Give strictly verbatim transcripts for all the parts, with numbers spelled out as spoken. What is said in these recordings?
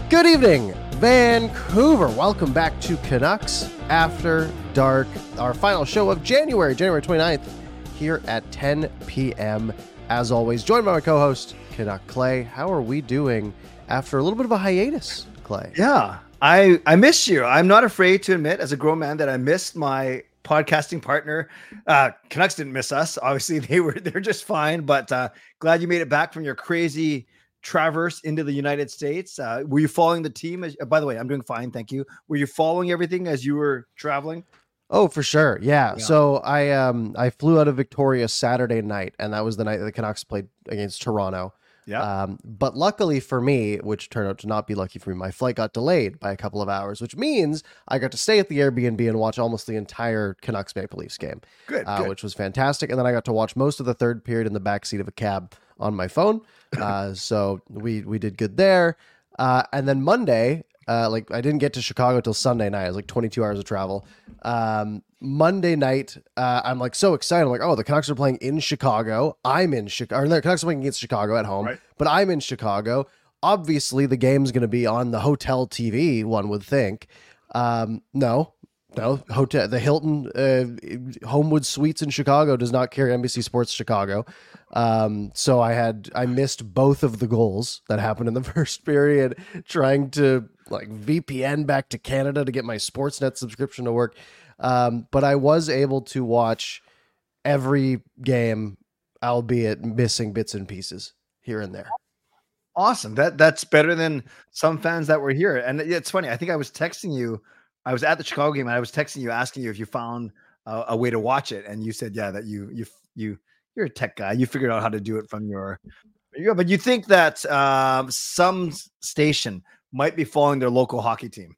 Good evening, Vancouver. Welcome back to Canucks After Dark, our final show of January, January twenty-ninth, here at ten p.m. As always, joined by my co-host, Canuck Clay. How are we doing after a little bit of a hiatus, Clay? Yeah, I, I missed you. I'm not afraid to admit, as a grown man, that I missed my podcasting partner. Uh, Canucks didn't miss us. Obviously, they were they're just fine, but uh, glad you made it back from your crazy traverse into the United States. Uh, were you following the team? As, uh, by the way, I'm doing fine, thank you. Were you following everything as you were traveling? Oh, for sure. Yeah. Yeah. So I um I flew out of Victoria Saturday night, and that was the night that the Canucks played against Toronto. Yeah. Um, but luckily for me, which turned out to not be lucky for me, my flight got delayed by a couple of hours, which means I got to stay at the Airbnb and watch almost the entire Canucks Maple Leafs game, Good, uh, good. which was fantastic. And then I got to watch most of the third period in the backseat of a cab on my phone. Uh, so we we did good there. Uh, and then Monday, uh, like I didn't get to Chicago till Sunday night. It was like twenty-two hours of travel. Um, Monday night, uh, I'm like so excited. I'm like, oh, the Canucks are playing in Chicago. I'm in Chicago. Or the Canucks are playing against Chicago at home, Right. but I'm in Chicago. Obviously, the game's going to be on the hotel T V. One would think. Um, no, no hotel. The Hilton uh, Homewood Suites in Chicago does not carry N B C Sports Chicago. Um, so I had I missed both of the goals that happened in the first period, trying to like V P N back to Canada to get my Sportsnet subscription to work. Um, but I was able to watch every game, albeit missing bits and pieces here and there. Awesome. That that's better than some fans that were here. And it's funny. I think I was texting you. I was at the Chicago game, and I was texting you, asking you if you found a, a way to watch it, and you said, "Yeah, that you you you you're a tech guy. You figured out how to do it from your." Yeah, but you think that um, some station might be following their local hockey team.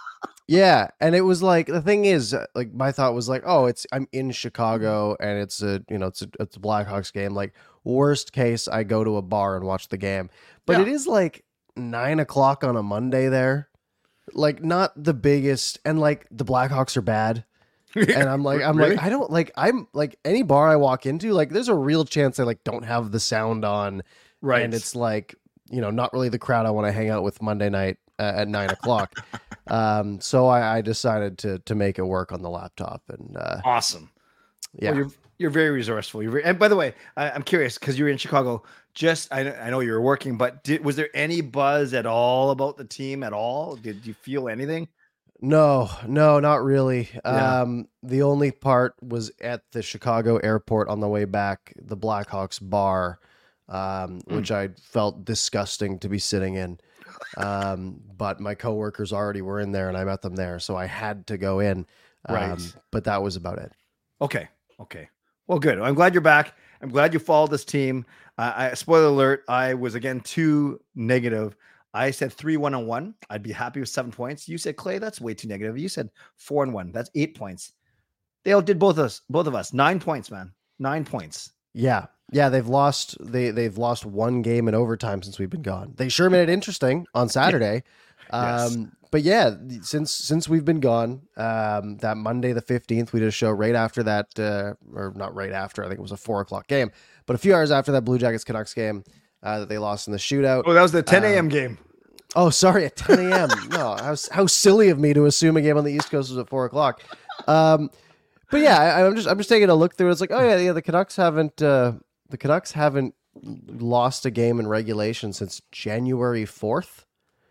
Yeah, and it was like the thing is, uh, like my thought was like, oh, it's I'm in Chicago and it's a you know it's a it's a Blackhawks game. Like worst case, I go to a bar and watch the game, but Yeah. it is like nine o'clock on a Monday there, like not the biggest, and like the Blackhawks are bad, and I'm like I'm Really? like I don't like I'm like any bar I walk into, like there's a real chance I like don't have the sound on, Right. and it's like you know not really the crowd I want to hang out with Monday night uh, at nine o'clock. Um, so I, I decided to to make it work on the laptop, and uh, Awesome. yeah, Well, you're you're very resourceful. You're very, and by the way, I, I'm curious because you were in Chicago. Just I, I know you were working, but did, was there any buzz at all about the team at all? Did you feel anything? no, no, not really. Yeah. Um, the only part was at the Chicago airport on the way back, the Blackhawks bar, um, Mm. which I felt disgusting to be sitting in. Um, but my coworkers already were in there, and I met them there, so I had to go in. Um, Right. But that was about it. Okay. Okay. Well, good. I'm glad you're back. I'm glad you followed this team. Uh, I spoiler alert. I was again too negative. I said three one and one. I'd be happy with seven points. You said Clay, that's way too negative. You said four and one. That's eight points. They all did both of us. Both of us. Nine points, man. Nine points. Yeah. Yeah, they've lost they they've lost one game in overtime since we've been gone. They sure made it interesting on Saturday. Yes. Um but yeah, since since we've been gone, um that Monday the fifteenth, we did a show right after that uh or not right after, I think it was a four o'clock game, but a few hours after that Blue Jackets Canucks game uh that they lost in the shootout. Oh, that was the ten a.m. Um, game. Oh, sorry, at ten a.m. No, how how silly of me to assume a game on the East Coast was at four o'clock. Um but yeah, I, I'm just I'm just taking a look through. It's like, oh yeah, yeah, the Canucks haven't uh the Canucks haven't lost a game in regulation since January fourth,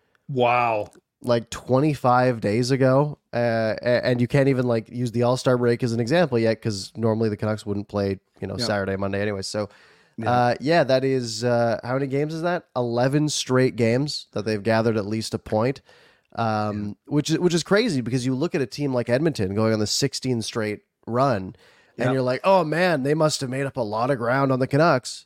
Wow. like twenty-five days ago. Uh, a- and you can't even like use the All-Star break as an example yet, because normally the Canucks wouldn't play, you know, Yeah. Saturday, Monday anyway. So, Yeah. uh, yeah, that is, uh, how many games is that? eleven straight games that they've gathered at least a point. Um, which is, which is crazy because you look at a team like Edmonton going on the sixteen straight run, and Yep. you're like, oh man, they must have made up a lot of ground on the Canucks.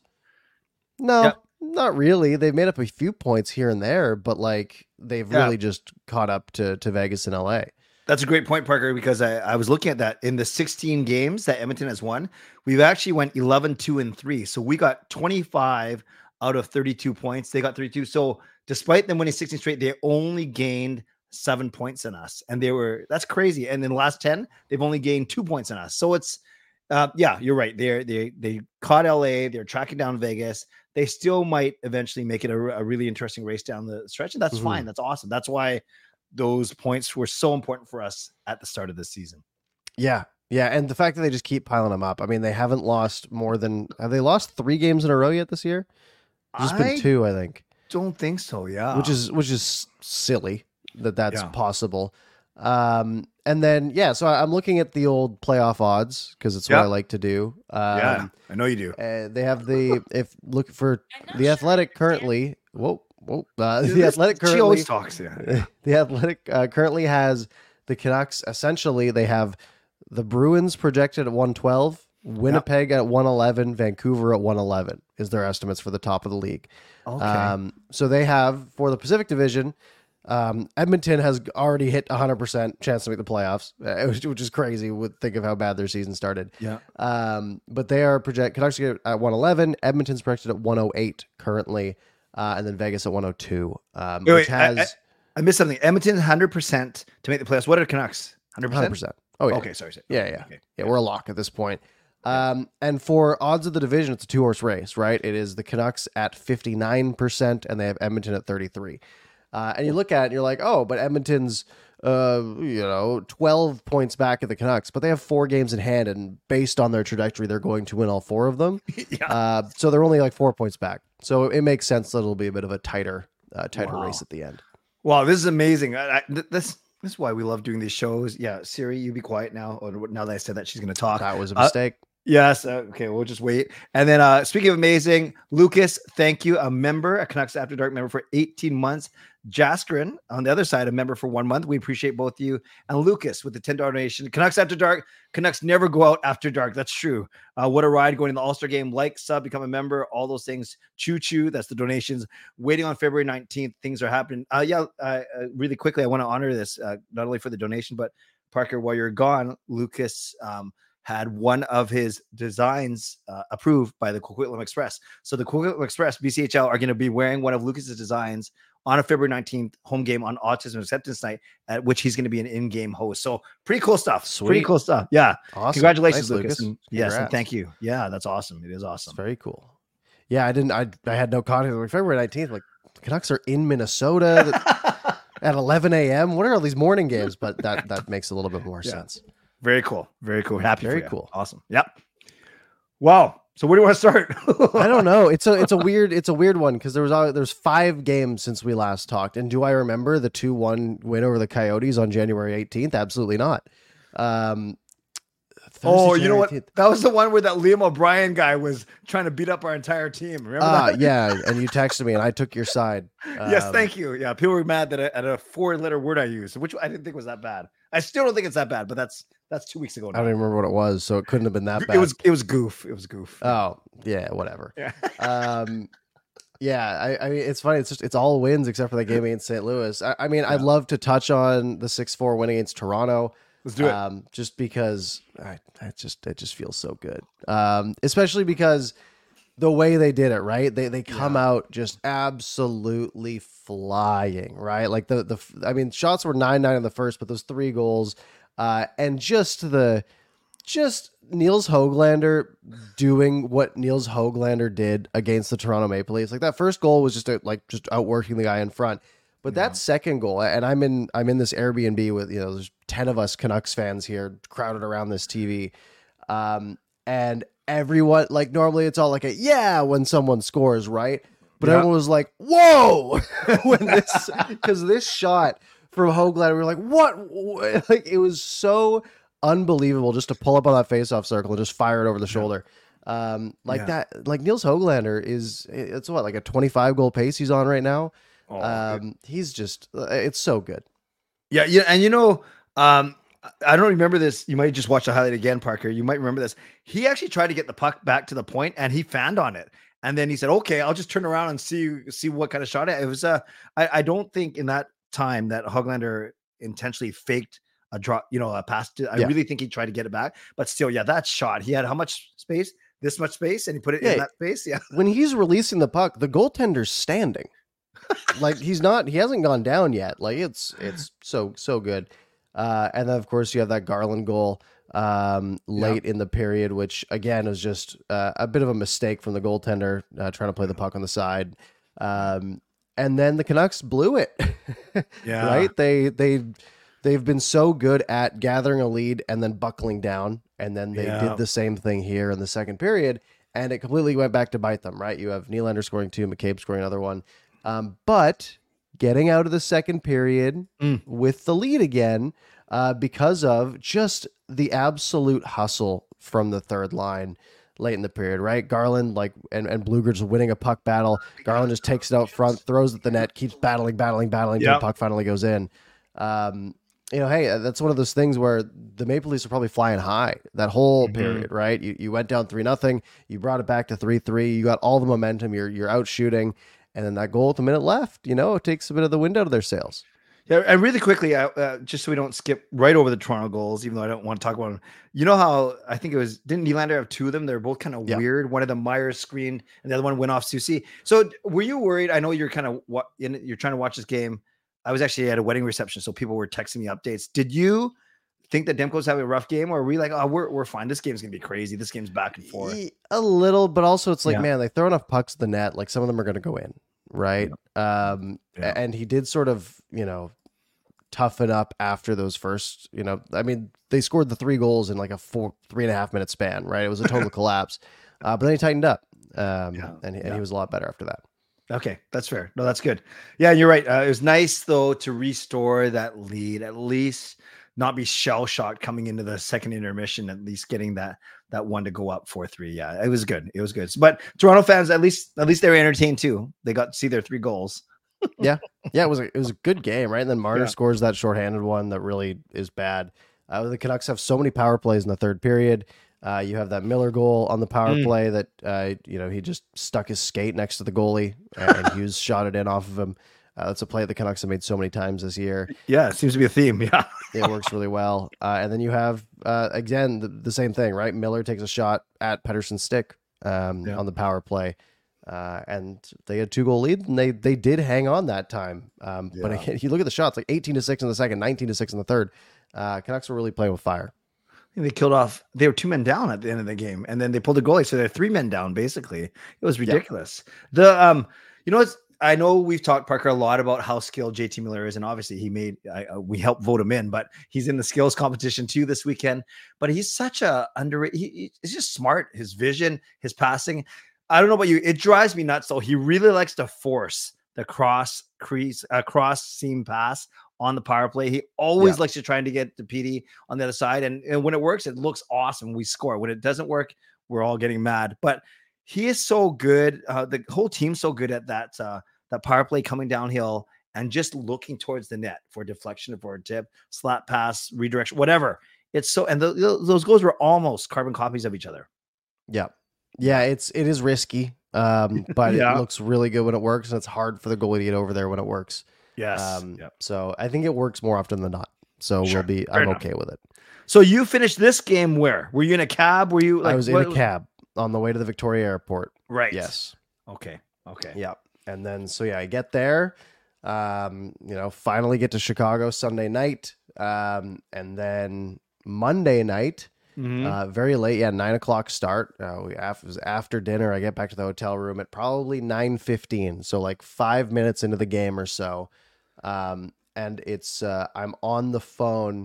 No, Yep. not really. They've made up a few points here and there, but like they've Yeah. really just caught up to, to Vegas and L A. That's a great point, Parker, because I, I was looking at that. In the sixteen games that Edmonton has won, we've actually went eleven, two, and three. So we got twenty-five out of thirty-two points. They got thirty-two. So despite them winning sixteen straight, they only gained seven points in us. And they were, that's crazy. And in the last ten, they've only gained two points in us. So it's, Uh, yeah, you're right. They're they they caught L A. They're tracking down Vegas. They still might eventually make it a, a really interesting race down the stretch, and that's Mhm. fine. That's awesome. That's why those points were so important for us at the start of the season. Yeah. Yeah. And the fact that they just keep piling them up. I mean, they haven't lost more than, have they lost three games in a row yet this year? There's I been two, I think, don't think so. Yeah, which is, which is silly that that's Yeah. possible. Um, and then, yeah, so I- I'm looking at the old playoff odds because it's what Yeah. I like to do. Um, yeah. I know you do. uh, they have the, if look for I'm not the sure Athletic I understand. currently, whoa, whoa, uh, the This- Athletic she currently, always talks. Yeah, the Athletic uh, currently has the Canucks. Essentially, they have the Bruins projected at one twelve, Winnipeg at one eleven, Vancouver at one eleven is their estimates for the top of the league. okay. Um, so they have for the Pacific Division, um, Edmonton has already hit one hundred percent chance to make the playoffs, uh, which, which is crazy. Would think of how bad their season started. yeah. Um, but they are project Canucks get at one eleven, Edmonton's projected at one oh eight currently, uh, and then Vegas at one oh two, um, Wait, which wait, I- has I, I missed something. Edmonton, hundred percent to make the playoffs. What are Canucks? Hundred one hundred percent. percent. Oh yeah, Okay, sorry. sorry. yeah, yeah, Okay. yeah. We're a lock at this point. Um, and for odds of the division, it's a two horse race, right? It is the Canucks at fifty-nine percent, and they have Edmonton at thirty-three. Uh, and you look at it, and you're like, oh, but Edmonton's, uh, you know, twelve points back at the Canucks, but they have four games in hand, and based on their trajectory, they're going to win all four of them. Yeah. Uh, so they're only like four points back. So it makes sense that it'll be a bit of a tighter, uh, tighter Wow. race at the end. Wow, this is amazing. I, I, th- this this is why we love doing these shows. Yeah, Siri, you be quiet now. Or now that I said that, she's going to talk. That was a Uh, mistake. Yes. Uh, okay, we'll just wait. And then, uh, speaking of amazing, Lucas, thank you, a member, a Canucks After Dark member for eighteen months. Jaskrin on the other side, a member for one month. We appreciate both of you. And Lucas with the ten dollars donation. Canucks After Dark. Canucks never go out after dark. That's true. Uh, what a ride going to the All-Star game. Like, sub, become a member, all those things. Choo choo. That's the donations. Waiting on February nineteenth. Things are happening. Uh, yeah, uh, uh, really quickly, I want to honor this, uh, not only for the donation, but Parker, while you're gone, Lucas um, had one of his designs uh, approved by the Coquitlam Express. So the Coquitlam Express, B C H L, are going to be wearing one of Lucas's designs on a February nineteenth home game on Autism Acceptance Night, at which he's going to be an in-game host. So pretty cool stuff. Pretty Sweet. cool stuff. Yeah. Awesome. Congratulations, Nice, Lucas. And yes, and Congrats. thank you. Yeah, that's awesome. It is It's awesome. very cool. Yeah, I didn't. I I had no context. Like February nineteenth, like the Canucks are in Minnesota at eleven a.m. What are all these morning games? But that that makes a little bit more Yeah. sense. Very cool. Very cool. Happy. Very for you. cool. Awesome. Yep. Wow. So where do you want to start? I don't know. It's a it's a weird it's a weird one because there was al- there's five games since we last talked, and do I remember the two one win over the Coyotes on January eighteenth? Absolutely not. Um, Thursday, Oh, you know January what? eighteenth. That was the one where that Liam O'Brien guy was trying to beat up our entire team. Remember Ah, that? yeah, and you texted me, and I took your side. Yes, Um, thank you. Yeah, people were mad that I, at a four-letter word I used, which I didn't think was that bad. I still don't think it's that bad, but that's that's two weeks ago I now. don't even remember what it was, so it couldn't have been that bad. It was it was goof. It was goof. Oh, yeah, whatever. yeah. um yeah I, I mean it's funny, it's just it's all wins except for the game against Saint Louis. I, I mean I'd Yeah. love to touch on the six four win against Toronto, Let's do it. um just because I, I just it just feels so good, um especially because the way they did it, right? They they come Yeah. out just absolutely flying, right? Like the the I mean shots were nine nine in the first, but those three goals, uh and just the just Niels Höglander doing what Niels Höglander did against the Toronto Maple Leafs. Like that first goal was just a, like just outworking the guy in front. But Yeah. that second goal, and I'm in I'm in this Airbnb with, you know, there's ten of us Canucks fans here crowded around this T V. Um, and everyone, like normally it's all like a yeah when someone scores, right? But Yeah. everyone was like, whoa, when this because this shot from Höglander, we were like, what? Like it was so unbelievable just to pull up on that faceoff circle and just fire it over the shoulder. Um, like Yeah. that, like Niels Höglander is, it's what, like a twenty-five goal pace he's on right now. Oh, Um, he's just, it's so good. yeah, yeah, and you know, um, I don't remember this. You might just watch the highlight again, Parker. You might remember this. He actually tried to get the puck back to the point, and he fanned on it. And then he said, "Okay, I'll just turn around and see see what kind of shot it." It was. Uh, I, I don't think in that time that Höglander intentionally faked a drop, you know, a pass. To, I Yeah. really think he tried to get it back, but still, yeah, that shot. He had how much space? This much space, and he put it Yeah. in that space. Yeah, When he's releasing the puck, the goaltender's standing. Like he's not, he hasn't gone down yet. Like it's, it's so, so good. Uh, and then of course you have that Garland goal. um, late in the period, which again was just uh, a bit of a mistake from the goaltender uh, trying to play the puck on the side. Um, and then the Canucks blew it. Yeah. Right? They they they've been so good at gathering a lead and then buckling down, and then they Yeah. did the same thing here in the second period, and it completely went back to bite them. Right? You have Nylander scoring two, McCabe scoring another one, um, but getting out of the second period Mm. with the lead again uh, because of just the absolute hustle from the third line late in the period, right? Garland, like, and, and Blueger's winning a puck battle. Garland just takes it out front, throws at the net, keeps battling, battling, battling until Yep. the puck finally goes in. Um, you know, hey, that's one of those things where the Maple Leafs are probably flying high that whole Mhm. period, right? You you went down three nothing, you brought it back to three three, you got all the momentum, you're you're out shooting, and then that goal at the minute left, you know, it takes a bit of the wind out of their sails. Yeah, and really quickly, uh, uh, just so we don't skip right over the Toronto goals, even though I don't want to talk about them. You know how I think it was, didn't Nylander have two of them? They're both kind of Yeah. weird. One of them Myers screened, and the other one went off Susie. So were you worried? I know you're kind of what in you're trying to watch this game. I was actually at a wedding reception, so people were texting me updates. Did you think that Demko's having a rough game, or were we like, oh, we're we're fine? This game's gonna be crazy. This game's back and forth. Y- A little, but also it's like, Yeah. man, they throw enough pucks at the net, like some of them are going to go in, right? Um, Yeah. And he did sort of, you know, toughen up after those first, you know, I mean, they scored the three goals in like a four, three and a half minute span, right? It was a total collapse, uh, but then he tightened up, um, Yeah. and, and Yeah. he was a lot better after that. Okay, that's fair. No, that's good. Yeah, you're right. Uh, it was nice though to restore that lead, at least not be shell shocked coming into the second intermission. At least getting that that one to go up four three. Yeah, it was good. It was good. But Toronto fans, at least at least they were entertained too. They got to see their three goals. Yeah, it was a, it was a good game, right? And then Marner Yeah. scores that shorthanded one that really is bad. Uh, the Canucks have so many power plays in the third period. Uh, you have that Miller goal on the power Mm. play that uh, you know he just stuck his skate next to the goalie and, and Hughes shot it in off of him. Uh, that's a play the Canucks have made so many times this year. Yeah, it seems to be a theme. Yeah. It works really well. Uh, and then you have uh, again the, the same thing, right? Miller takes a shot at Pettersson's stick um, Yeah. on the power play. Uh, and they had two goal lead, and they they did hang on that time. Um, But Yeah. again, you look at the shots, like eighteen to six in the second, nineteen to six in the third. Uh, Canucks were really playing with fire. I think they killed off. They were two men down at the end of the game, and then they pulled the goalie, so they're three men down. Basically, it was ridiculous. The um, you know, it's I know we've talked Parker a lot about how skilled J T Miller is, and obviously he made I, uh, we helped vote him in, but he's in the skills competition too this weekend. But he's such a underrated. He, he's just smart. His vision, his passing. I don't know about you. It drives me nuts. So he really likes to force the cross crease, uh, cross seam pass on the power play. He always Yeah. likes to try to get the P D on the other side. And, and when it works, it looks awesome. We score. When it doesn't work, we're all getting mad. But he is so good. Uh, the whole team's so good at that, uh, that power play coming downhill and just looking towards the net for deflection, for a tip, slap pass, redirection, whatever. It's so, and the, the, those goals were almost carbon copies of each other. Yeah, yeah, it's it is risky, um, but Yeah. it looks really good when it works, and it's hard for the goalie to get over there when it works. Yes. Um, Yep. So I think it works more often than not. So Sure. we'll be. Fair I'm enough. okay with it. So you finished this game where? Were you in a cab? Were you like I was in what- a cab on the way to the Victoria Airport. Right. Yes. Okay. Okay. Yeah. And then, so yeah, I get there, um, you know, finally get to Chicago Sunday night. Um, and then Monday night, Mhm. uh, very late. Yeah. Nine o'clock start. Uh, we, af- it was after dinner. I get back to the hotel room at probably nine fifteen. So like five minutes into the game or so. Um, and it's, uh, I'm on the phone,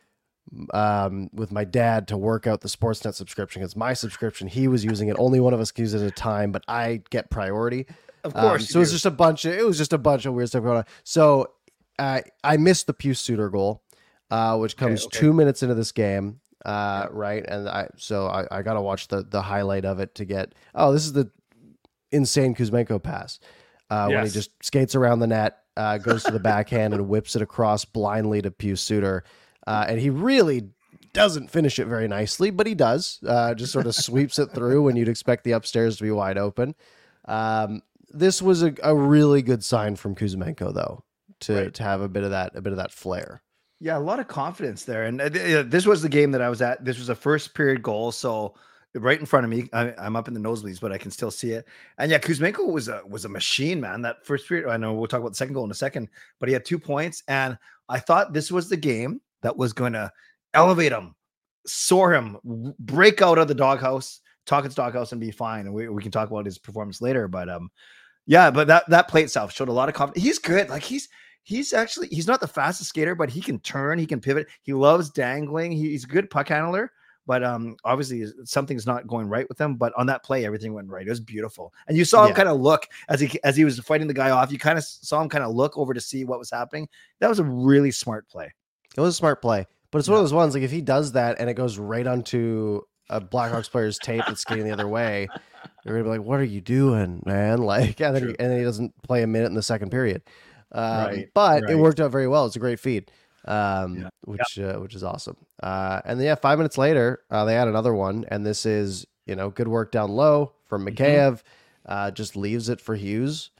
um, with my dad to work out the Sportsnet subscription. It's my subscription. He was using it. Only one of us can use it at a time, but I get priority. Of Um, course. so you it's do. just a bunch of it was just a bunch of weird stuff going on. So uh, I missed the Pius Suter goal, uh, which comes okay. two minutes into this game, uh, right? And I so I, I got to watch the the highlight of it to get. Oh, this is the insane Kuzmenko pass uh, when he Yes. just skates around the net, uh, goes to the backhand and whips it across blindly to Pius Suter, uh, and he really doesn't finish it very nicely, but he does. Uh, just sort of sweeps it through when you'd expect the upstairs to be wide open. Um, this was a, a really good sign from Kuzmenko, though, to Right. to have a bit of that a bit of that flair. Yeah, a lot of confidence there. And uh, th- uh, this was the game that I was at. This was a first period goal. So right in front of me, I, I'm up in the nosebleeds, but I can still see it. And yeah, Kuzmenko was a was a machine, man. That first period, I know we'll talk about the second goal in a second, but he had two points. And I thought this was the game that was going to elevate him soar him, w- break out of the doghouse, talk his doghouse, and be fine. And we, we can talk about his performance later. But um, yeah, but that that play itself showed a lot of confidence. He's good. Like he's he's actually he's not the fastest skater, but he can turn, he can pivot. He loves dangling. He, he's a good puck handler. But um, obviously something's not going right with him. But on that play, everything went right. It was beautiful, and you saw him Yeah. kind of look as he as he was fighting the guy off. You kind of saw him kind of look over to see what was happening. That was a really smart play. It was a smart play, but it's one of those ones like if he does that and it goes right onto a Blackhawks player's tape that's skating the other way, you're gonna be like, "What are you doing, man?" Like, and then, he, and then he doesn't play a minute in the second period. Um, Right, but right. it worked out very well. It's a great feed, um, Yeah. which uh, which is awesome. Uh, and then yeah, five minutes later, uh, they add another one, and this is you know good work down low from Mm-hmm. Mikheyev. Uh, just leaves it for Hughes,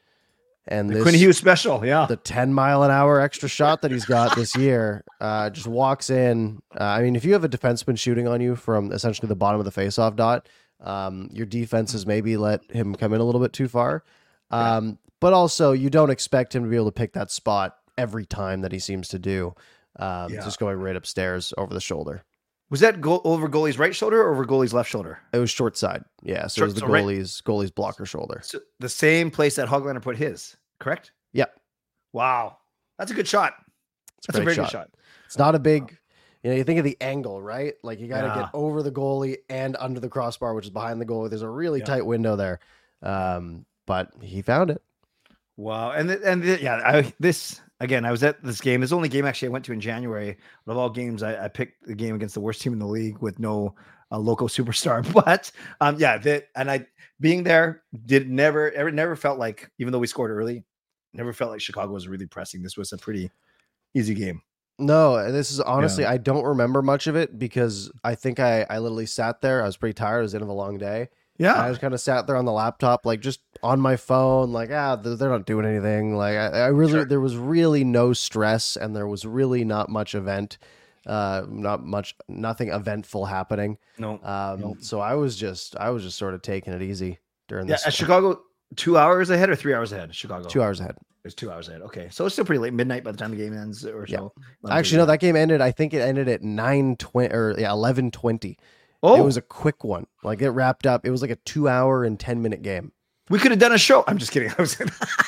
and The this Quinn Hughes special, yeah. the ten mile an hour extra shot that he's got this year uh, just walks in. Uh, I mean, if you have a defenseman shooting on you from essentially the bottom of the faceoff dot, um, your defenses maybe let him come in a little bit too far. Um, but also, you don't expect him to be able to pick that spot every time that he seems to do. Um, Yeah. Just going right upstairs over the shoulder. Was that goal over goalie's right shoulder or over goalie's left shoulder? It was short side. Yeah. So it was the Short- so right- goalie's goalie's blocker shoulder. So the same place that Hoglander put his, correct? Yep. Wow. That's a good shot. It's a That's a, great very shot. good shot. It's not a big, you know, you think of the angle, right? Like you got to Yeah. get over the goalie and under the crossbar, which is behind the goalie. There's a really Yeah. tight window there. Um, but he found it. Wow. And th- and th- yeah, I, this again, I was at this game. This is the only game actually I went to in January. Of all games, I, I picked the game against the worst team in the league with no uh, local superstar. But um, yeah, that and I being there did never ever never felt like, even though we scored early, never felt like Chicago was really pressing. This was a pretty easy game. No, this is honestly, I don't remember much of it because I think I, I literally sat there. I was pretty tired. It was the end of a long day. Yeah. I just kind of sat there on the laptop, like just on my phone, like, ah, they're they're not doing anything. Like, I, I really, Sure. there was really no stress and there was really not much event, uh, not much, nothing eventful happening. No. Um, No. so I was just, I was just sort of taking it easy during Yeah, this. at Chicago, two hours ahead or three hours ahead? Chicago. Two hours ahead. It's two hours ahead. Okay. So it's still pretty late, midnight by the time the game ends or Yeah. so. Actually, no, that game ended, I think it ended at nine twenty or yeah, eleven twenty. Oh, It was a quick one. Like it wrapped up. It was like a two hour and ten minute game. we could have done a show. I'm just kidding. I was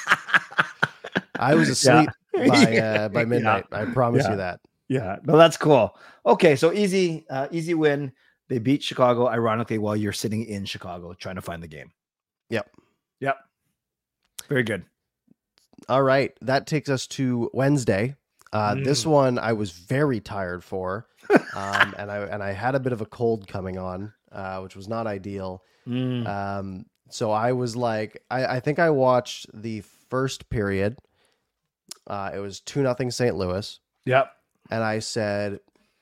I was asleep Yeah. by Yeah. uh, by midnight. I promise Yeah. you that. Yeah, no, that's cool. Okay, so easy, uh, easy win. They beat Chicago, ironically, while you're sitting in Chicago trying to find the game. Yep. Yep. Very good. All right. That takes us to Wednesday. Uh, This Mm. one I was very tired for, um, and I and I had a bit of a cold coming on, uh, which was not ideal. Mm. Um, so I was like, I, I think I watched the first period. Uh, it was two nothing Saint Louis, Yep. and I said,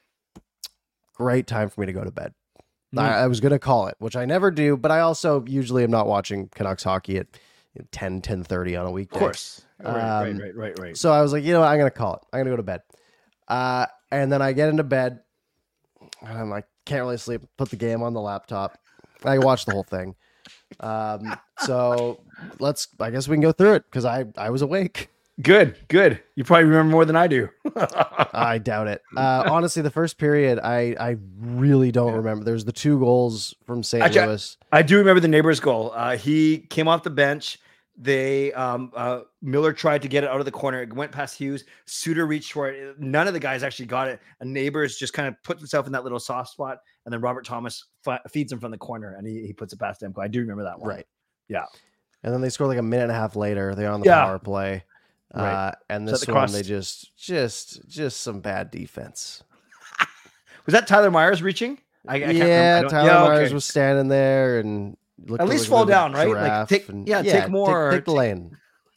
"Great time for me to go to bed." Mm. I, I was going to call it, which I never do, but I also usually am not watching Canucks hockey at ten, ten thirty on a weekday. Of course. Right, right, Um, right, right, right. So I was like, you know what? I'm going to call it. I'm going to go to bed. Uh, and then I get into bed and I'm like, can't really sleep. Put the game on the laptop. I watched the whole thing. Um, so let's, I guess we can go through it because I, I was awake. Good, good. You probably remember more than I do. I doubt it. Uh, honestly, the first period, I, I really don't Yeah. remember. There's the two goals from Saint Actually, Louis. I do remember the neighbor's goal. Uh, he came off the bench. They um, uh, Miller tried to get it out of the corner. It went past Hughes. Suter reached for it. None of the guys actually got it. A neighbor's just kind of puts himself in that little soft spot, and then Robert Thomas fi- feeds him from the corner, and he, he puts it past Demko. I do remember that one. Right. Yeah. And then they score like a minute and a half later. They're on the Yeah. power play. Right. Uh, and So at this the one, cross- they just, just, just some bad defense. Was that Tyler Myers reaching? I, I can't remember. I yeah, don't- Tyler yeah, Myers okay. was standing there and looked At like least a fall little down, right? Like, giraffe take- and- yeah, take more- Take, take the take- lane.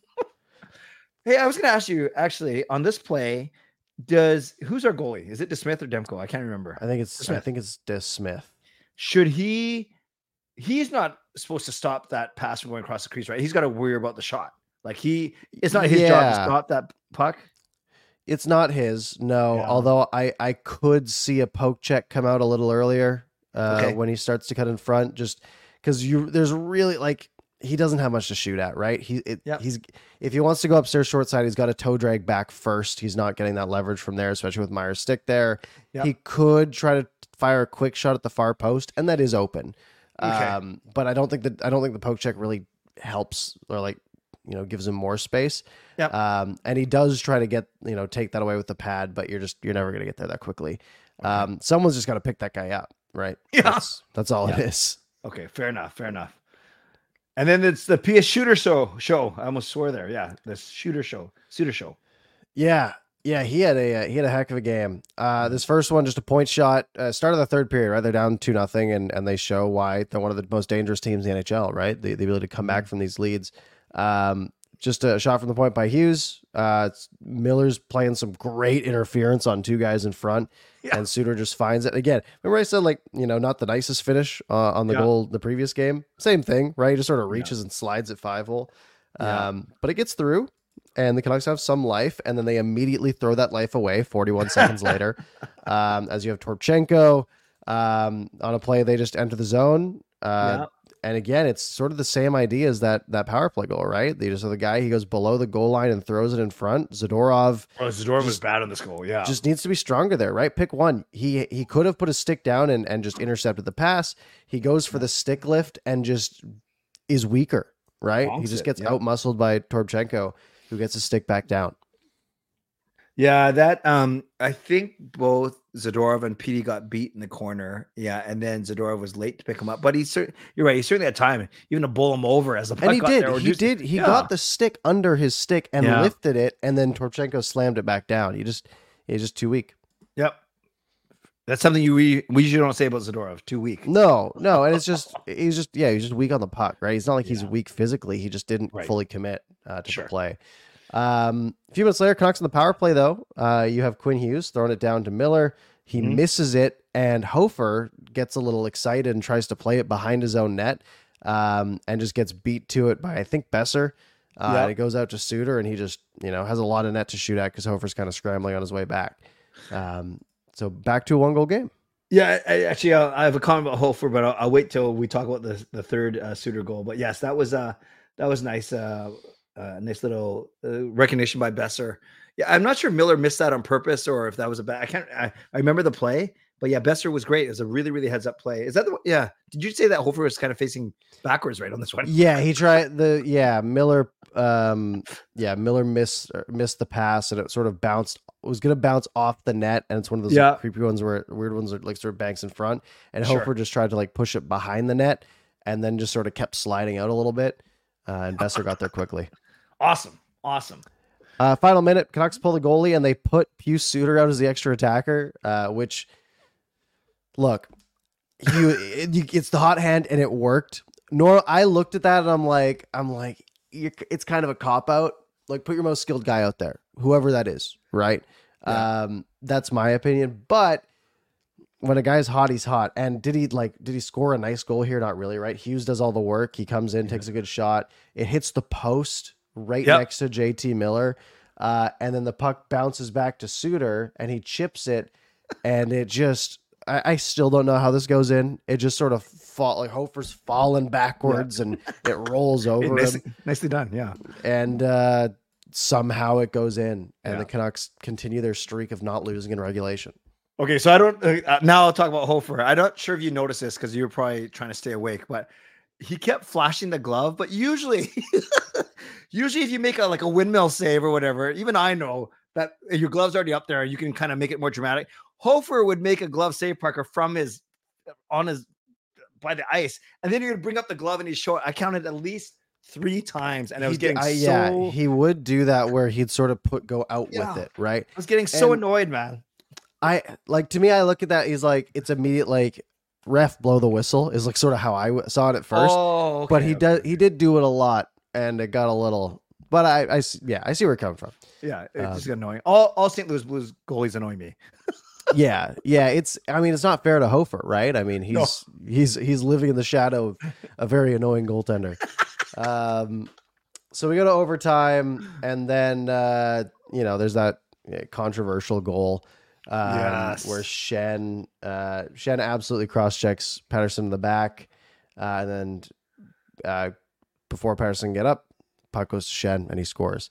Hey, I was going to ask you actually on this play. Does who's our goalie? Is it DeSmith or Demko? I can't remember. I think it's. I Smith. think it's Des Smith. Should he? He's not supposed to stop that pass from going across the crease, right? He's got to worry about the shot. Like he, it's not his job to Yeah. stop that puck. It's not his. No. Yeah. Although I, I could see a poke check come out a little earlier uh, Okay. when he starts to cut in front, just because you there's really like he doesn't have much to shoot at, right? He it, Yep. he's if he wants to go upstairs short side, he's got a toe drag back first. He's not getting that leverage from there, especially with Myers' stick there. Yep. He could try to fire a quick shot at the far post, and that is open. Okay. Um, but I don't think that I don't think the poke check really helps or like you know gives him more space. Yep. Um, and he does try to get you know take that away with the pad, but you're just you're never gonna get there that quickly. Okay. Um, someone's just got to pick that guy up, right? Yeah. That's, that's all Yeah. it is. Okay, fair enough, fair enough. And then it's the P S Shooter show. Show. I almost swore there. Yeah, the Shooter show. Shooter show. Yeah, yeah, he had a uh, he had a heck of a game. Uh, this first one, just a point shot. Uh, start of the third period, right? They're down two nothing, and and they show why they're one of the most dangerous teams in the N H L, right? The the ability to come back from these leads. Um, just a shot from the point by Hughes. Uh, it's, Miller's playing some great interference on two guys in front, Yeah. and Suter just finds it again. Remember I said like you know not the nicest finish uh, on the Yeah. goal the previous game. Same thing, right? He just sort of reaches and slides at five hole, Yeah. um, but it gets through. And the Canucks have some life, and then they immediately throw that life away forty-one seconds later. Um, as you have Torchenko um, on a play, they just enter the zone. Uh, Yeah. And again, it's sort of the same idea as that that power play goal, right? They just have the guy, he goes below the goal line and throws it in front. Zadorov Oh, Zadorov was bad on this goal. Yeah. just needs to be stronger there, right? Pick one. He he could have put his stick down and, and just intercepted the pass. He goes for the stick lift and just is weaker, right? Bonks he just it, gets yep. out-muscled by Torchenko, who gets his stick back down. Yeah, that um, I think both Zadorov and Petey got beat in the corner. Yeah, and then Zadorov was late to pick him up, but he's cer- you're right. He certainly had time even to bowl him over as the puck And he got did. there, or He just- did. He yeah. got the stick under his stick and Yeah. lifted it, and then Torchenko slammed it back down. He just he's just too weak. Yep, that's something you we, we usually don't say about Zadorov. Too weak. No, no, and it's just he's just yeah he's just weak on the puck, right? He's not like he's Yeah. weak physically. He just didn't Right. fully commit uh, to Sure. the play. Um, a few minutes later, Canucks in the power play though. Uh, you have Quinn Hughes throwing it down to Miller. He Mhm. misses it, and Hofer gets a little excited and tries to play it behind his own net, um, and just gets beat to it by I think Besser. Uh, Yep. and it goes out to Suter, and he just you know has a lot of net to shoot at because Hofer's kind of scrambling on his way back. Um, so back to a one goal game. Yeah, I, actually, uh, I have a comment about Hofer, but I'll, I'll wait till we talk about the the third uh, Suter goal. But yes, that was uh that was nice. Uh, uh, nice little uh, recognition by Besser. Yeah, I'm not sure Miller missed that on purpose or if that was a bad. I can't. I, I remember the play, but yeah, Besser was great. It was a really, really heads up play. Is that the? Yeah. Did you say that Hofer was kind of facing backwards right on this one? Yeah, he tried the yeah Miller. Um, yeah, Miller missed missed the pass, and it sort of bounced. It was gonna bounce off the net, and it's one of those Yeah. like, creepy ones where weird ones are like sort of banks in front, and Sure. Hofer just tried to like push it behind the net, and then just sort of kept sliding out a little bit, uh, and Besser got there quickly. Awesome, awesome. Uh, final minute, Canucks pull the goalie, and they put Pius Suter out as the extra attacker, uh, which look, you it, you- it's the hot hand, and it worked. Nor I looked at that, and I'm like, I'm like, you're, it's kind of a cop out. Like, put your most skilled guy out there, whoever that is, right? Yeah. Um, that's my opinion. But when a guy's hot, he's hot. And did he like? Did he score a nice goal here? Not really, right? Hughes does all the work. He comes in, takes a good shot. It hits the post right Yep. next to J T Miller, uh, and then the puck bounces back to Suter, and he chips it, and it just. I, I still don't know how this goes in. It just sort of fall like Hofer's falling backwards, and it rolls Hey, over nicely, him, nicely done. Yeah. and uh, somehow it goes in, and Yeah. the Canucks continue their streak of not losing in regulation. Okay, so I don't. Uh, now I'll talk about Hofer. I'm not sure if you noticed this because you were probably trying to stay awake, but he kept flashing the glove. But usually, usually if you make a like a windmill save or whatever, even I know that your glove's already up there. You can kind of make it more dramatic. Hofer would make a glove save, Parker, from his on his by the ice, and then you're gonna bring up the glove and he's short. I counted at least three times, and I was He did- getting I- so yeah, he would do that where he'd sort of put go out Yeah. with it, right? I was getting so and- annoyed, man. I like to me, I look at that. He's like, it's immediate, like ref blow the whistle is like sort of how I w- saw it at first. Oh, okay, but he okay. does, he did do it a lot, and it got a little. But I, I s- yeah, I see where it comes from. Yeah, it's Um, just annoying. All all Saint Louis Blues goalies annoy me. Yeah, yeah. It's, I mean, it's not fair to Hofer, right? I mean, he's he's he's living in the shadow of a very annoying goaltender. Um, so we go to overtime, and then uh, you know, there's that uh, controversial goal. Um, Yes. where Shen uh, Shen absolutely cross checks Patterson in the back, uh, and then uh, before Patterson can get up, puck goes to Shen and he scores.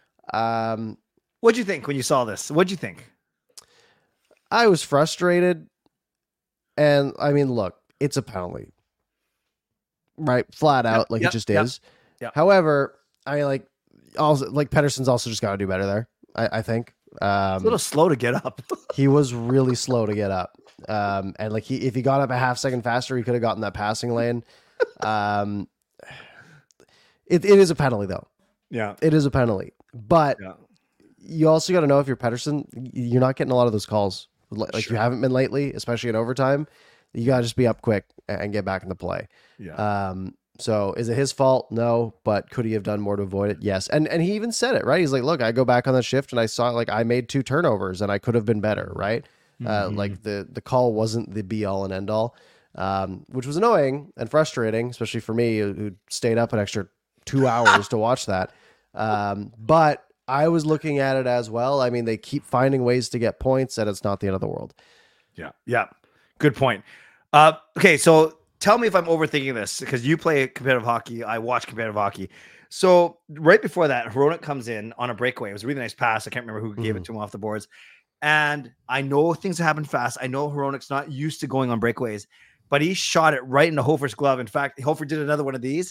Um, What'd you think when you saw this? What'd you think? I was frustrated. And I mean, look, it's a penalty, right? Flat out, Yep, like yep, it just yep, is. yep. However, I like also like Pedersen's also just got to do better there. I, I think It's a um, little slow to get up. he was really slow to get up, um, and like he if he got up a half second faster, he could have gotten that passing lane. Um, it it is a penalty though. Yeah, It is a penalty, but yeah, you also got to know if you're Pedersen, you're not getting a lot of those calls. Like Sure. you haven't been lately, especially in overtime. You got to just be up quick and get back into play. yeah. Um, so is it his fault? No, but could he have done more to avoid it? Yes. And and he even said it, right? He's like, look, I go back on that shift and I saw like I made two turnovers and I could have been better, right? Uh, Mhm. like the the call wasn't the be all and end all, um, which was annoying and frustrating, especially for me who who stayed up an extra two hours to watch that. Um, but I was looking at it as well. I mean, they keep finding ways to get points, and it's not the end of the world. Yeah, yeah. Good point. Uh, okay, so tell me if I'm overthinking this because you play competitive hockey. I watch competitive hockey. So right before that, Hronek comes in on a breakaway. It was a really nice pass. I can't remember who gave Mhm. it to him off the boards. And I know things happen fast. I know Hronek's not used to going on breakaways, but he shot it right into Hofer's glove. In fact, Hofer did another one of these.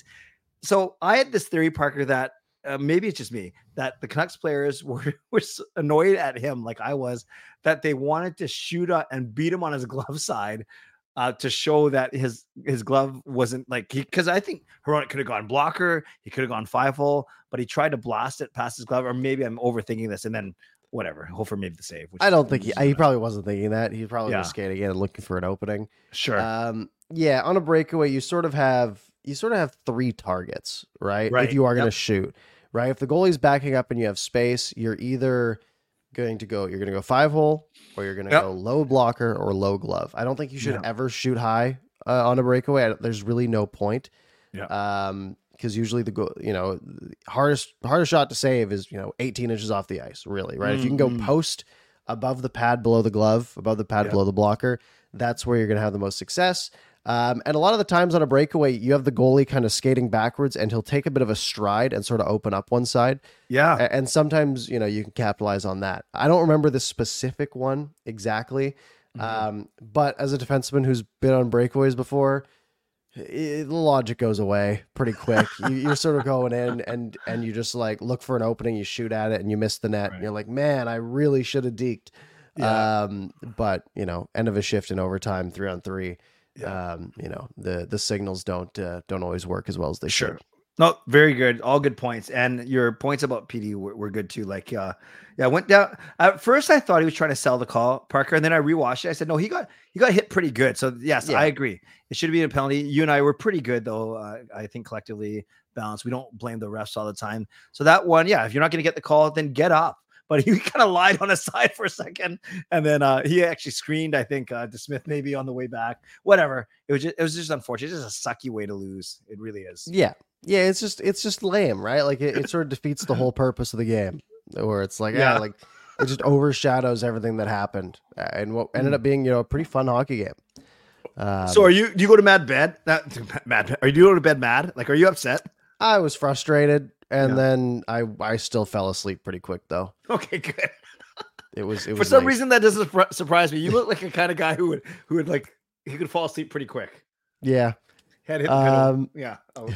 So I had this theory, Parker, that uh, maybe it's just me, that the Canucks players were, were s- annoyed at him like I was, that they wanted to shoot up and beat him on his glove side uh, to show that his his glove wasn't like he because I think Hronek could have gone blocker, he could have gone five hole, but he tried to blast it past his glove, or maybe I'm overthinking this, and then whatever, Hofer made the save. Which I is- don't think he, which is he good. probably wasn't thinking that. He probably Yeah. was skating in and looking for an opening. Sure. Um, yeah, on a breakaway, you sort of have you sort of have three targets, right? Right. If you are going to Yep. shoot, right? If the goalie's backing up and you have space, you're either going to go you're going to go five hole or you're going to Yep. go low blocker or low glove. I don't think you should Yeah. ever shoot high uh, on a breakaway. I, there's really no point. Yeah. Um, because usually the go, you know, hardest hardest shot to save is you know eighteen inches off the ice, really, right? If you can go Mhm. post above the pad, below the glove, above the pad, Yeah. below the blocker, that's where you're going to have the most success. Um, and a lot of the times on a breakaway, you have the goalie kind of skating backwards, and he'll take a bit of a stride and sort of open up one side. Yeah. A- And sometimes you know you can capitalize on that. I don't remember the specific one exactly, Mhm. um, but as a defenseman who's been on breakaways before, it, the logic goes away pretty quick. you, you're sort of going in and and you just like look for an opening, you shoot at it, and you miss the net. Right. And you're like, man, I really should have deked. Yeah. Um, but you know, end of a shift in overtime, three on three. Yeah. Um, you know, the the signals don't uh, don't always work as well as they Sure. should. No, very good. All good points. And your points about P D were, were good too. Like, uh, yeah, I went down. At first, I thought he was trying to sell the call, Parker, and then I rewatched it. I said, no, he got he got hit pretty good. So yes, Yeah. I agree. It should be a penalty. You and I were pretty good though. Uh, I think collectively balanced. We don't blame the refs all the time. So that one, yeah, if you're not going to get the call, then get up. But he kind of lied on his side for a second, and then uh, he actually screened. I think uh, to Smith maybe on the way back. Whatever. It was just it was just unfortunate. It's just a sucky way to lose. It really is. Yeah, yeah. It's just it's just lame, right? Like it, it sort of defeats the whole purpose of the game, where it's like, yeah, Yeah. like it just overshadows everything that happened, uh, and what ended up being you know a pretty fun hockey game. Um, So are you? Do you go to mad bed? That mad. Are you go to bed mad? Like, are you upset? I was frustrated, and Yeah. then I I still fell asleep pretty quick though. Okay, good. It was it was For some late. reason, that doesn't surpri- surprise me. You look like a kind of guy who would who would like he could fall asleep pretty quick. Yeah. Head hit the pillow. Um, Yeah. Oh.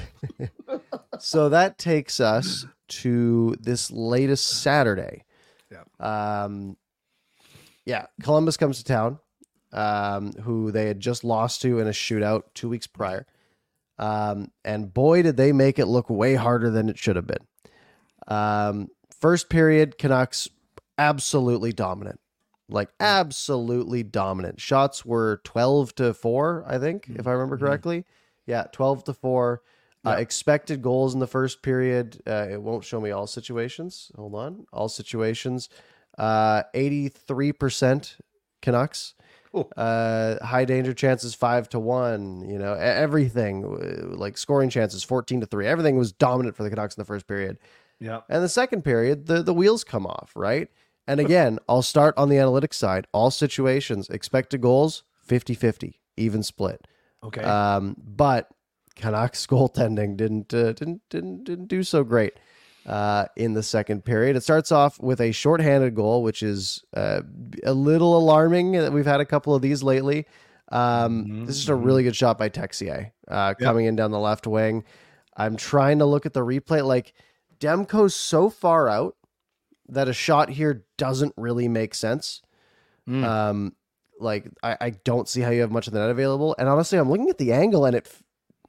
So that takes us to this latest Saturday. Yeah. Um, yeah, Columbus comes to town, um, who they had just lost to in a shootout two weeks prior. Um, and boy, did they make it look way harder than it should have been. Um, first period, Canucks absolutely dominant, like absolutely dominant. Shots were twelve to four, I think, if I remember Mhm. correctly. Yeah, twelve to four. Uh, Yeah. expected goals in the first period. Uh, it won't show me all situations. Hold on. All situations. Uh, eighty-three percent Canucks. Cool. Uh, high danger chances five to one. You know, e- everything uh, like scoring chances fourteen to three. Everything was dominant for the Canucks in the first period. Yeah. And the second period, the, the wheels come off, right? And again, I'll start on the analytics side. All situations, expected goals, fifty-fifty, even split. Okay. Um, but Canucks goaltending didn't uh, didn't didn't didn't do so great uh, in the second period. It starts off with a shorthanded goal, which is uh, a little alarming. We've had a couple of these lately. Um, Mhm, this is just a mhm. really good shot by Texier, uh, Yep. coming in down the left wing. I'm trying to look at the replay. Like, Demko's so far out that a shot here doesn't really make sense. Mm. Um, like I, I don't see how you have much of the net available. And honestly, I'm looking at the angle and it f-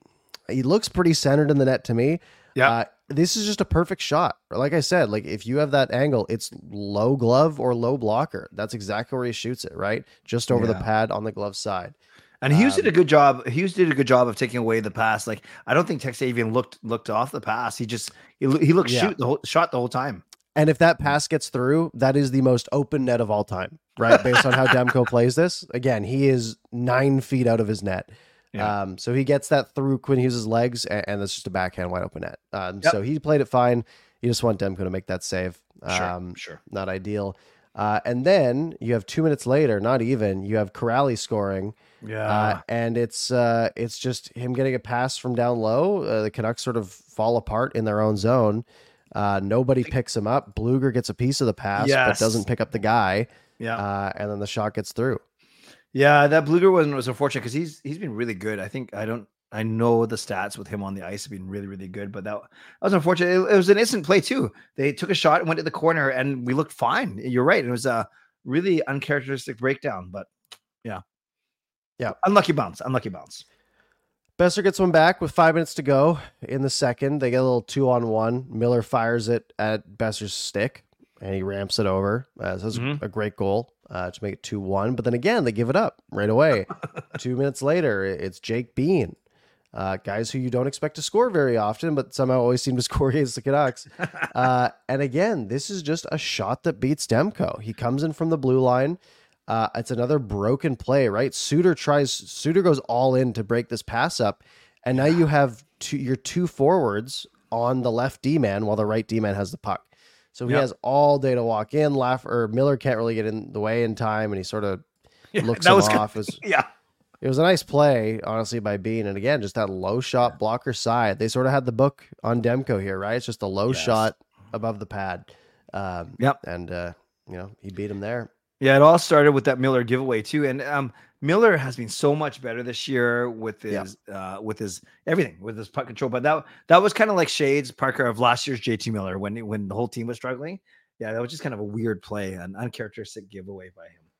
he looks pretty centered in the net to me. Yeah. Uh, this is just a perfect shot. Like I said, like if you have that angle, it's low glove or low blocker. That's exactly where he shoots it, right? Just over the Yeah. pad on the glove side. And Hughes did Um, a good job. Hughes did a good job of taking away the pass. Like I don't think Texier even looked looked off the pass. He just he, lo- he looked Yeah. shoot the whole shot the whole time. And if that pass gets through, that is the most open net of all time, right? Based on how Demko plays this. Again, he is nine feet out of his net. Yeah. Um, so he gets that through Quinn Hughes' legs, and, and it's just a backhand wide open net. Um, Yep. So he played it fine. You just want Demko to make that save. Sure. Um, Sure. Not ideal. Uh, and then you have two minutes later, not even, you have Corrali scoring. Yeah. Uh, and it's uh, it's just him getting a pass from down low. Uh, the Canucks sort of fall apart in their own zone. Uh, nobody picks him up. Bluger gets a piece of the pass, Yes. but doesn't pick up the guy. yeah. Uh, and then the shot gets through. Yeah. That Bluger one was unfortunate because he's he's been really good. I think I don't I know the stats with him on the ice have been really, really good, but that, that was unfortunate. It, it was an instant play too. They took a shot and went to the corner and we looked fine. You're right. It was a really uncharacteristic breakdown, but yeah. Yeah. Unlucky bounce. Unlucky bounce. Besser gets one back with five minutes to go in the second. They get a little two on one. Miller fires it at Besser's stick and he ramps it over. Uh, so it's Mhm. a great goal uh, to make it two one. But then again, they give it up right away. Two minutes later, it's Jake Bean. Uh, guys who you don't expect to score very often, but somehow always seem to score against the Canucks. Uh, and again, this is just a shot that beats Demko. He comes in from the blue line. Uh, it's another broken play, right? Suter tries, Suter goes all in to break this pass up. And now you have two, your two forwards on the left D man while the right D man has the puck. So he Yep. has all day to walk in. Laugh or Miller can't really get in the way in time. And he sort of Yeah, looks that him was good. off. It was, Yeah. it was a nice play, honestly, by Bean. And again, just that low shot blocker side. They sort of had the book on Demko here, right? It's just a low Yes. shot above the pad. Um, Yep. And, uh, you know, he beat him there. Yeah, it all started with that Miller giveaway too, and um, Miller has been so much better this year with Yeah. his uh, with his everything, with his puck control. But that that was kind of like shades Parker of last year's J T Miller when when the whole team was struggling. Yeah, that was just kind of a weird play, an uncharacteristic giveaway by him.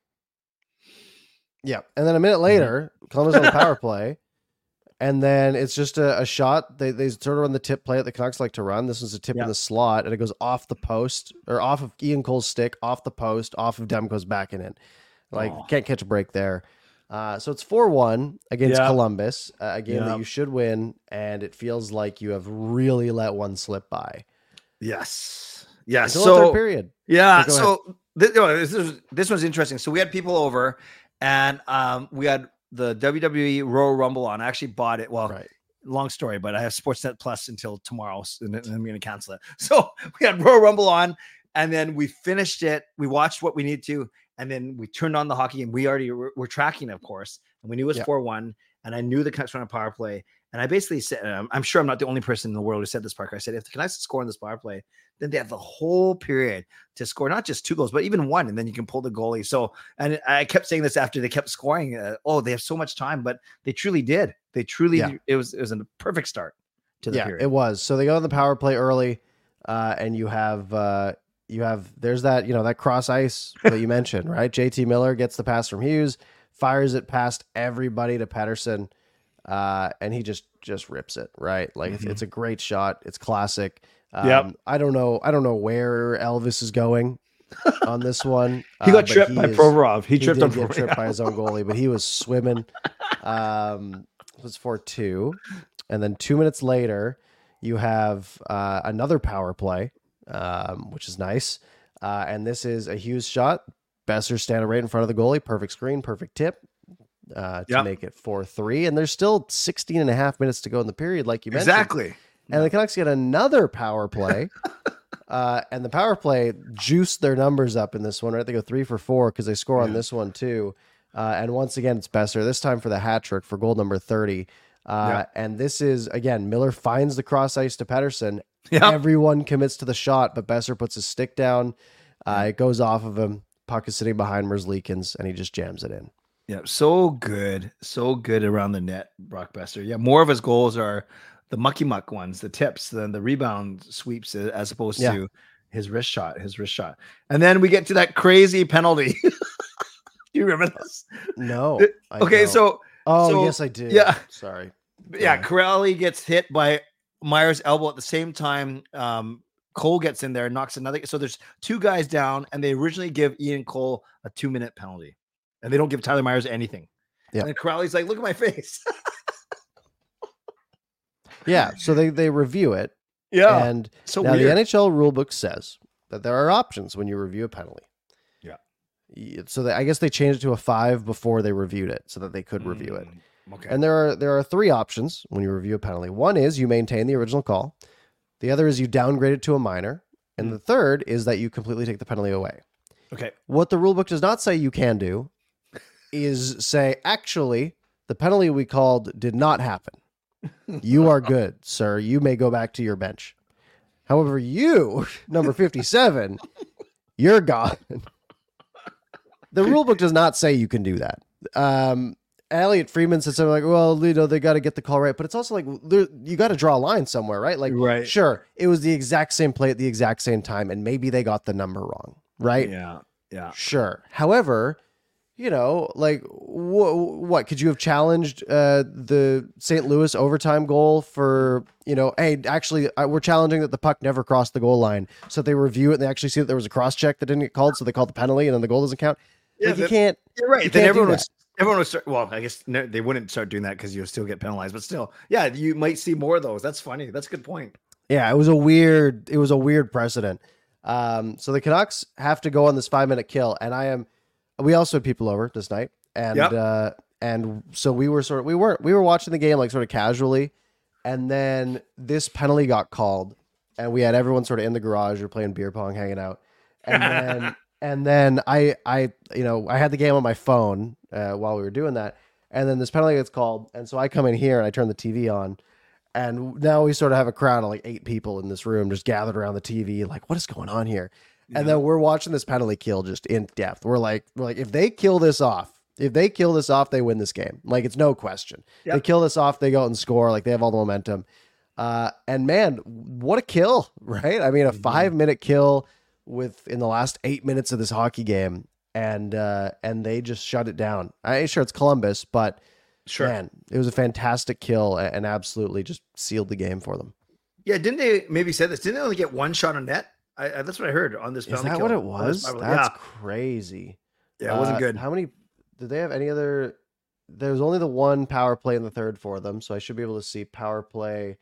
Yeah. And then a minute later, Columbus on the power play. And then it's just a, a shot. They they sort of run the tip play that the Canucks like to run. This is a tip Yeah. in the slot, and it goes off the post or off of Ian Cole's stick, off the post, off of Demko's back and in. Like, Oh. can't catch a break there. Uh, so it's four one against Yeah. Columbus, uh, a game Yeah. that you should win, and it feels like you have really let one slip by. Yes, yes. Until the third So period. yeah, Yeah, go so this, this is this one's interesting. So we had people over, and um, we had the W W E Royal Rumble on. I actually bought it. Well, Right. long story, but I have Sportsnet Plus until tomorrow, and then I'm going to cancel it. So we had Royal Rumble on, and then we finished it. We watched what we needed to, and then we turned on the hockey game. We already were, were tracking, of course, and we knew it was Yeah. four one, and I knew the Canucks were on a power play. And I basically said, um, I'm sure I'm not the only person in the world who said this, Parker. I said, if the Canucks score on this power play, then they have the whole period to score not just two goals, but even one, and then you can pull the goalie. So, and I kept saying this after they kept scoring. Uh, oh, they have so much time, but they truly did. They truly, Yeah. it was it was a perfect start to the Yeah, period. it was. So they go on the power play early, uh, and you have uh, you have there's that you know that cross ice that you mentioned, right? J T Miller gets the pass from Hughes, fires it past everybody to Pettersson, uh, and he just just rips it, right? Like it's, Mhm. it's a great shot. It's classic. Um, Yep. I don't know. I don't know where Elvis is going on this one. He uh, got but tripped by is- Provorov. He He tripped did on get Provorov. tripped by his own goalie, but he was swimming. Um, it was four two. And then two minutes later, you have uh, another power play, um, which is nice. Uh, and this is a Hughes shot. Besser standing right in front of the goalie. Perfect screen, perfect tip uh, to Yep. make it four three. And there's still sixteen and a half minutes to go in the period, like you mentioned. Exactly. And the Canucks get another power play. uh, and the power play juiced their numbers up in this one, right? They go three for four because they score on Yeah. this one too. Uh, and once again, it's Besser, this time for the hat trick for goal number thirty. Uh, And this is, again, Miller finds the cross ice to Pettersson. Yep. Everyone commits to the shot, but Besser puts his stick down. Uh, it goes off of him. Puck is sitting behind Merzlikins, and he just jams it in. Yeah, so good, so good around the net, Brock Besser. Yeah, more of his goals are the mucky muck ones, the tips, than the rebound sweeps, a- as opposed Yeah. to his wrist shot, his wrist shot. And then we get to that crazy penalty. Do you remember this? No, The- I okay, don't. so Oh, so yes, I did. yeah, Sorry. yeah, ahead. Corrali gets hit by Myers' elbow at the same time. Um, Cole gets in there and knocks another. So there's two guys down, and they originally give Ian Cole a two minute penalty, and they don't give Tyler Myers anything. Yeah. And then Corrali's like, "Look at my face." Yeah. So they, they review it. Yeah. And so now weird. the N H L rulebook says that there are options when you review a penalty. Yeah. Y- So they, I guess they changed it to a five before they reviewed it so that they could review it. Mm, Okay. And there are there are three options when you review a penalty. One is you maintain the original call. The other is you downgrade it to a minor. And Mm. the third is that you completely take the penalty away. okay. What the rulebook does not say you can do is say, actually, the penalty we called did not happen. You are good, sir. You may go back to your bench. However, you, number fifty-seven, you're gone. The rulebook does not say you can do that. Um, Elliot Friedman said something like, well, you know, they got to get the call right. But it's also like, there, you got to draw a line somewhere, right? Like, Right. sure, it was the exact same play at the exact same time, and maybe they got the number wrong, right? Yeah. Yeah. Sure. However, you know, like wh- what could you have challenged uh, the Saint Louis overtime goal for? You know, hey, actually, uh, we're challenging that the puck never crossed the goal line, so they review it and they actually see that there was a cross check that didn't get called, so they called the penalty, and then the goal doesn't count. Yeah, Like you that- can't. You're right. You then can't do everyone would that. everyone would start. Well, I guess no, they wouldn't start doing that because you'll still get penalized. But still, yeah, you might see more of those. That's funny. That's a good point. Yeah, it was a weird. It was a weird precedent. Um, so the Canucks have to go on this five minute kill, and I am. We also had people over this night, and Yep. uh, and so we were sort of we weren't we were watching the game like sort of casually, and then this penalty got called, and we had everyone sort of in the garage, we were playing beer pong, hanging out, and then and then I I you know I had the game on my phone uh, while we were doing that, and then this penalty gets called, and so I come in here and I turn the T V on. And now we sort of have a crowd of like eight people in this room just gathered around the T V, like, what is going on here? And then we're watching this penalty kill just in depth. We're like, we're like, if they kill this off, if they kill this off, they win this game. Like, it's no question. Yep. They kill this off, they go out and score. Like, they have all the momentum. Uh, and man, what a kill, right? I mean, a five minute kill with in the last eight minutes of this hockey game, and uh, and they just shut it down. I sure it's Columbus, but Sure. man, it was a fantastic kill and and absolutely just sealed the game for them. Yeah. Didn't they maybe say this? Didn't they only get one shot on net? I, I, that's what I heard on this. Is penalty that kill. what it On this was? penalty- That's yeah. crazy. Yeah. It wasn't Uh, good. How many did they have? Any other? There's only the one power play in the third for them, so I should be able to see power play.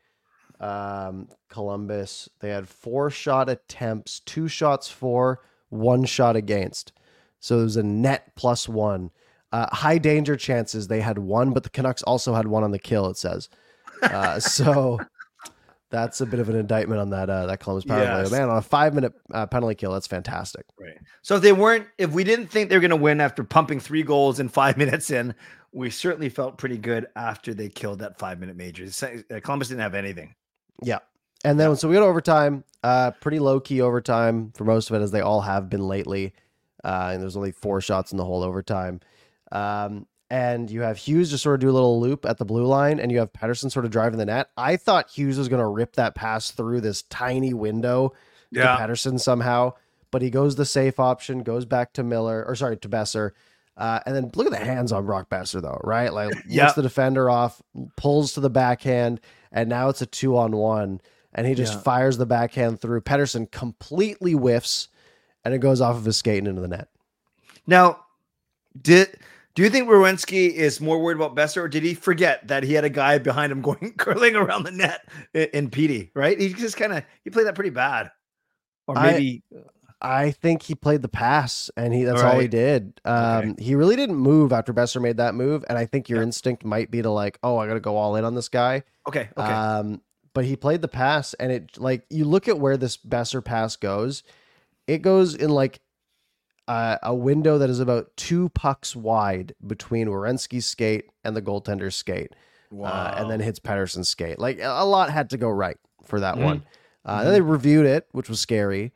Um, Columbus, they had four shot attempts, two shots for, one shot against. So it was a net plus one. Uh, high danger chances, they had one, but the Canucks also had one on the kill, it says. Uh, so that's a bit of an indictment on that uh, that Columbus power Yes. play. Man, on a five minute uh, penalty kill, that's fantastic. Right. So if they weren't, if we didn't think they were going to win after pumping three goals in five minutes in, we certainly felt pretty good after they killed that five minute major. Uh, Columbus didn't have anything. Yeah. And then so we got overtime, uh, pretty low key overtime for most of it, as they all have been lately. Uh, and there's only four shots in the whole overtime. Um, and you have Hughes just sort of do a little loop at the blue line, and you have Pettersson sort of driving the net. I thought Hughes was going to rip that pass through this tiny window Yeah. to Pettersson somehow, but he goes the safe option, goes back to Miller, or sorry, to Besser. Uh, and then look at the hands on Brock Besser, though, right? Like, Yeah. lifts the defender off, pulls to the backhand, and now it's a two on one. And he just Yeah. fires the backhand through. Pettersson completely whiffs, and it goes off of his skate and into the net. Now, did do you think Werenski is more worried about Besser, or did he forget that he had a guy behind him going curling around the net in, in Petey? Right? He just kind of he played that pretty bad, or I- maybe I think he played the pass, and he that's all, All he right. did. Um, He really didn't move after Besser made that move, and I think your Yeah. instinct might be to like, oh, I got to go all in on this guy. okay, okay, Um, but he played the pass, and it like you look at where this Besser pass goes, it goes in like uh, a window that is about two pucks wide between Werenski's skate and the goaltender's skate, uh, and then hits Pettersson's skate. Like a lot had to go right for that Mhm. one. Uh, Then they reviewed it, which was scary.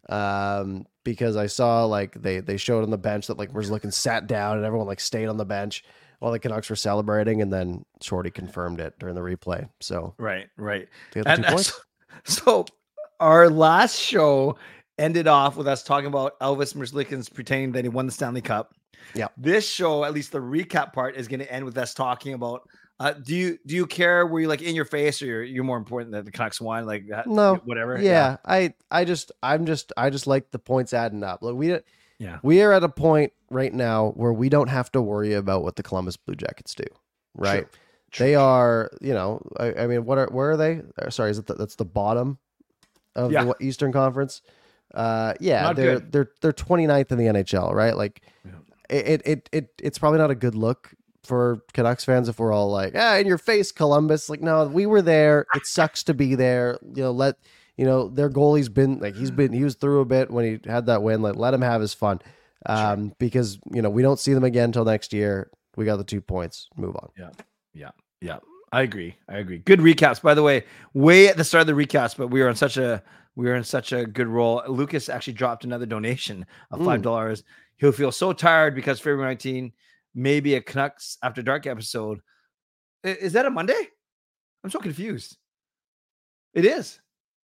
Um, because I saw like they they showed on the bench that like was looking sat down and everyone like stayed on the bench while the Canucks were celebrating, and then Shorty confirmed it during the replay. So Right, right. they got the And two points. so, so our last show ended off with us talking about Elvis Merzlikins pretending that he won the Stanley Cup. Yeah. This show, at least the recap part, is going to end with us talking about. Uh, do you do you care? Were you like in your face, or you're, you're more important that the Canucks won? Like that, No, whatever. Yeah, yeah, I I just I'm just I just like the points adding up. Like we yeah we are at a point right now where we don't have to worry about what the Columbus Blue Jackets do. Right. True. True, they true. are, you know, I, I mean, what are where are they? Sorry, is it the, that's the bottom of Yeah. the Eastern Conference? Uh, yeah, Not they're good. they're they're twenty-ninth in the N H L, right? Like, Yeah. it, it it it's probably not a good look for Canucks fans if we're all like, ah, in your face, Columbus. Like, no, we were there. It sucks to be there. You know, let you know their goalie's been like he's been he was through a bit when he had that win. Like, let him have his fun, um, because you know we don't see them again until next year. We got the two points. Move on. Yeah, yeah, yeah. I agree. I agree. Good recaps, by the way. Way at the start of the recaps, but we were on such a we were in such a good roll. Lucas actually dropped another donation of five dollars. Mm. He'll feel so tired because February nineteenth, maybe a Canucks After Dark episode. Is that a Monday? I'm so confused. It is.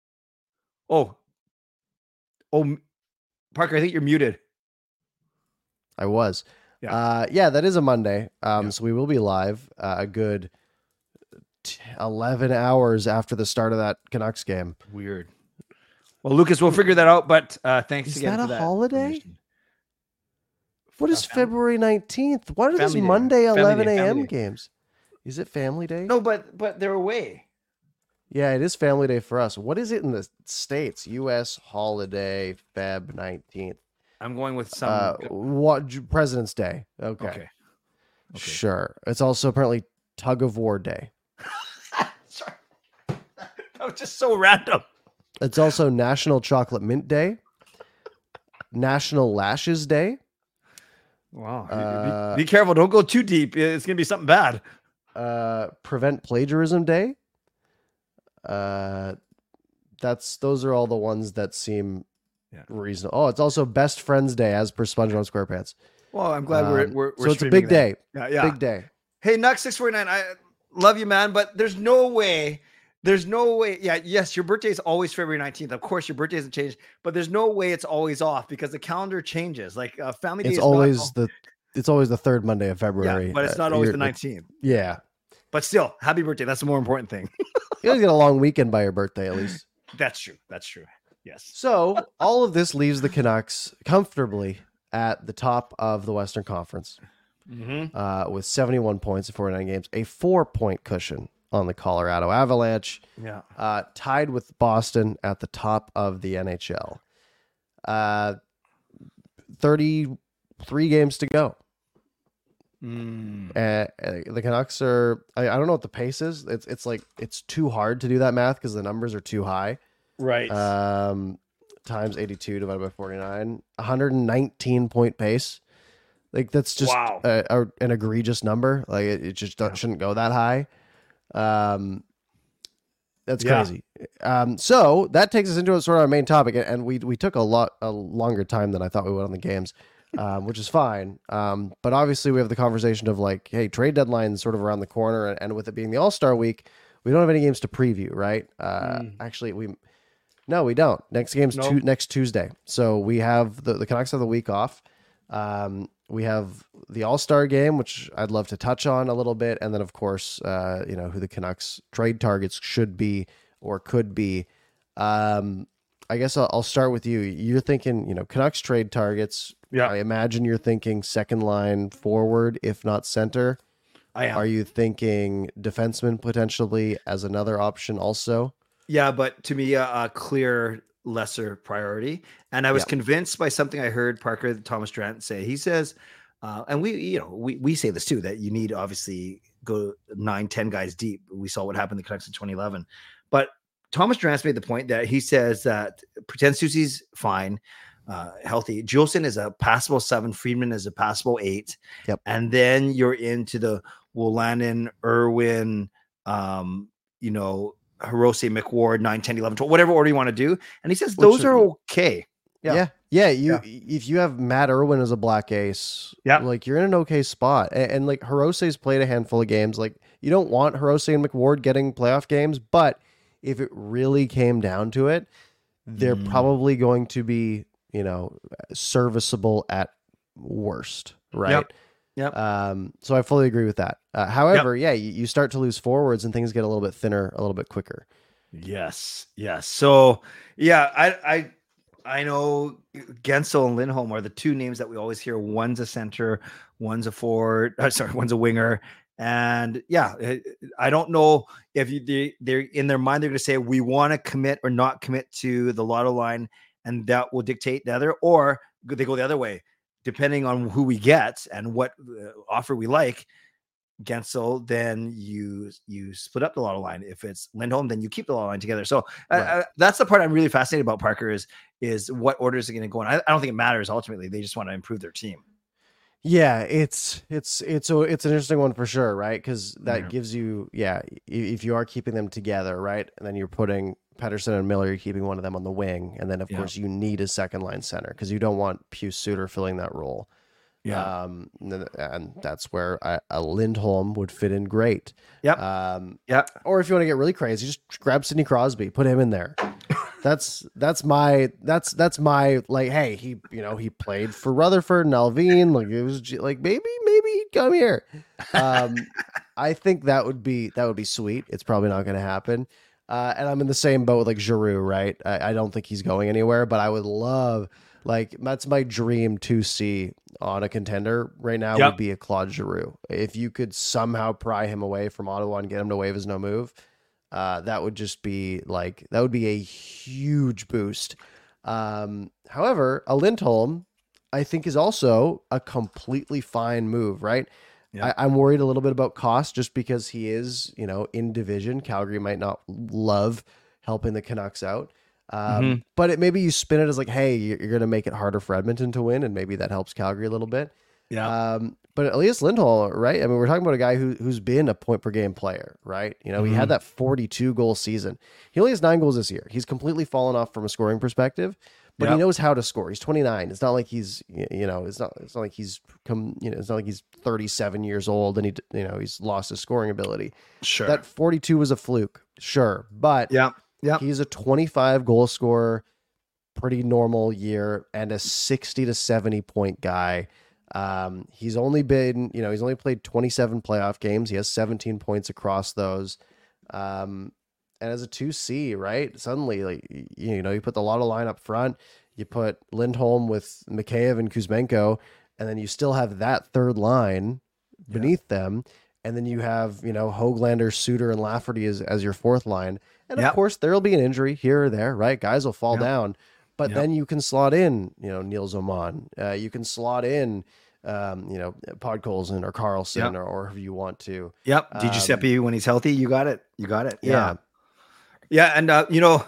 Oh, oh, Parker, I think you're muted. I was. Yeah. Uh, yeah, that is a Monday. Um, Yeah. So we will be live uh, a good t- eleven hours after the start of that Canucks game. Weird. Well, Lucas, we'll figure that out. But uh, thanks is again that for a that holiday? donation. What is uh, February nineteenth? What are these Day. Monday Family eleven day, a.m. games? Is it Family Day? No, but but they're away. Yeah, it is Family Day for us. What is it in the States? U S holiday, Feb nineteenth. I'm going with some. Uh, what President's Day? Okay. Okay. Okay. Sure. It's also apparently Tug of War Day. Sorry. That was just so random. It's also National Chocolate Mint Day, National Lashes Day. Wow. Uh, be, be careful. Don't go too deep. It's going to be something bad. Uh, Prevent Plagiarism Day. Uh, that's those are all the ones that seem yeah. reasonable. Oh, it's also Best Friends Day as per SpongeBob SquarePants. Well, I'm glad um, we're, we're, we're so it's a big that. day. Yeah, yeah. Big day. Hey, Nux six forty-nine, I love you, man, but there's no way. There's no way. Yeah, yes, your birthday is always February nineteenth. Of course, your birthday hasn't changed, but there's no way it's always off because the calendar changes. Like uh, Family Day it's is always not, the it's always the third Monday of February. Yeah, but it's not uh, always the nineteenth. Yeah. But still, happy birthday. That's the more important thing. You always get a long weekend by your birthday, at least. That's true. That's true. Yes. So all of this leaves the Canucks comfortably at the top of the Western Conference mm-hmm. uh, with seventy-one points in forty-nine games, a four-point cushion on the Colorado Avalanche. Yeah. Uh, tied with Boston at the top of the N H L. Uh, thirty-three games to go. Mm. Uh, the Canucks are, I, I don't know what the pace is. It's it's like, it's too hard to do that math because the numbers are too high. Right. Um, times eighty-two divided by forty-nine, one hundred nineteen point pace. Like that's just wow. a, a, an egregious number. Like it, it just yeah. shouldn't go that high. Um, that's yeah. crazy. Um, so that takes us into a sort of our main topic, and we we took a lot a longer time than I thought we would on the games. Um, which is fine. Um, but obviously we have the conversation of like, hey, trade deadline is sort of around the corner. And, and with it being the All-Star week, we don't have any games to preview, right? Uh, mm. Actually, we, no, we don't. Next game's nope. tu- next Tuesday. So we have the, the Canucks have the week off. Um, we have the All-Star game, which I'd love to touch on a little bit. And then of course, uh, you know, who the Canucks trade targets should be or could be. Um, I guess I'll, I'll start with you. You're thinking, you know, Canucks trade targets. Yeah. I imagine you're thinking second line forward, if not center. I am. Are you thinking defenseman potentially as another option also? Yeah, but to me, a, a clear lesser priority. And I was yeah. convinced by something I heard Parker Thomas Durant say. He says, uh, and we, you know, we, we say this too, that you need obviously go nine, ten guys deep. We saw what happened in the Canucks in twenty eleven. But Thomas Durant's made the point that he says that pretend Susie's fine. Uh, healthy. Juleson is a passable seven. Friedman is a passable eight. Yep. And then you're into the Wolanin, Irwin, um, you know, Hirose, McWard, nine, ten, eleven, twelve, whatever order you want to do. And he says those Which, are okay. Yeah. Yeah. Yeah. You, Yeah. if you have Matt Irwin as a black ace, Yeah. like you're in an okay spot. And, and like Hirose's played a handful of games. Like you don't want Hirose and McWard getting playoff games, but if it really came down to it, they're Mm. probably going to be, you know, serviceable at worst. Right. Yep. Yep. Um, so I fully agree with that. Uh, however, yep. yeah, you, you start to lose forwards and things get a little bit thinner, a little bit quicker. Yes. Yes. So yeah, I, I, I know Guentzel and Lindholm are the two names that we always hear. One's a center, one's a forward. Uh, sorry, one's a winger. And yeah, I don't know if you, they, they're in their mind, they're going to say, we want to commit or not commit to the lotto line, and that will dictate the other, or they go the other way, depending on who we get and what offer we like. Guentzel, then you you split up the lotto line. If it's Lindholm, then you keep the lotto line together. So right. uh, that's the part I'm really fascinated about Parker is is what orders are going to go in. I, I don't think it matters ultimately. They just want to improve their team. Yeah, it's it's it's a it's an interesting one for sure, right? Because that yeah. gives you yeah, if you are keeping them together, right, and then you're putting Pettersson and Miller, you're keeping one of them on the wing, and then of yeah. course you need a second line center because you don't want Pius Suter filling that role. Yeah. Um, and, and that's where a, a Lindholm would fit in great. Yep. Um, yep. Or if you want to get really crazy, just grab Sidney Crosby, put him in there. that's, that's my, that's, that's my, like, hey, he, you know, he played for Rutherford and Alvin. Like it was like, maybe, maybe he'd come here. Um, I think that would be, that would be sweet. It's probably not going to happen. Uh, and I'm in the same boat with like Giroux, right? I, I don't think he's going anywhere, but I would love, like, that's my dream to see on a contender right now yep. would be a Claude Giroux. If you could somehow pry him away from Ottawa and get him to waive his no move, uh, that would just be like, that would be a huge boost. Um, however, a Lindholm, I think, is also a completely fine move, right? Yep. I, I'm worried a little bit about cost just because he is, you know, in division. Calgary might not love helping the Canucks out. Um, mm-hmm. But it, maybe you spin it as like, hey, you're, you're going to make it harder for Edmonton to win, and maybe that helps Calgary a little bit. Yeah. Um, but Elias Lindholm, right? I mean, we're talking about a guy who, who's been a point per game player, right? You know, mm-hmm. he had that forty-two goal season. He only has nine goals this year. He's completely fallen off from a scoring perspective, but yep. he knows how to score. He's twenty-nine. It's not like he's, you know, it's not, it's not like he's come, you know, it's not like he's thirty-seven years old and he, you know, he's lost his scoring ability. Sure. That forty-two was a fluke. Sure. But yeah. Yeah, he's a twenty-five goal scorer, pretty normal year, and a sixty to seventy point guy. Um, he's only been, you know, he's only played twenty-seven playoff games. He has seventeen points across those. Um, and as a two C, right? Suddenly, like, you know, you put the Lotto line up front, you put Lindholm with Mikheyev and Kuzmenko, and then you still have that third line beneath yeah. them. And then you have, you know, Höglander, Suter, and Lafferty as, as your fourth line. And of yep. course, there'll be an injury here or there, right? Guys will fall yep. down. But yep. then you can slot in, you know, Niels Oman. Uh, you can slot in, um, you know, Podkolzin or Carlson yep. or, or whoever you want to. Yep. Um, Di Giuseppe when he's healthy. You got it. You got it. Yeah. Yeah. Yeah. And, uh, you know,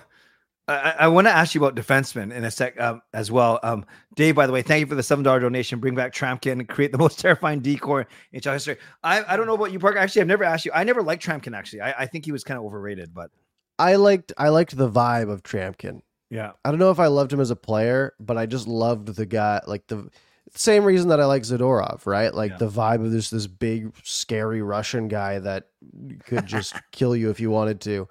I, I want to ask you about defensemen in a sec um, as well. Um, Dave, by the way, thank you for the seven dollar donation. Bring back Trampkin and create the most terrifying decor in Chicago history. I, I don't know about you, Parker. Actually, I've never asked you. I never liked Trampkin, actually. I, I think he was kind of overrated, but I liked I liked the vibe of Trampkin. Yeah. I don't know if I loved him as a player, but I just loved the guy, like the same reason that I like Zadorov, right? Like yeah. the vibe of this this big, scary Russian guy that could just kill you if you wanted to.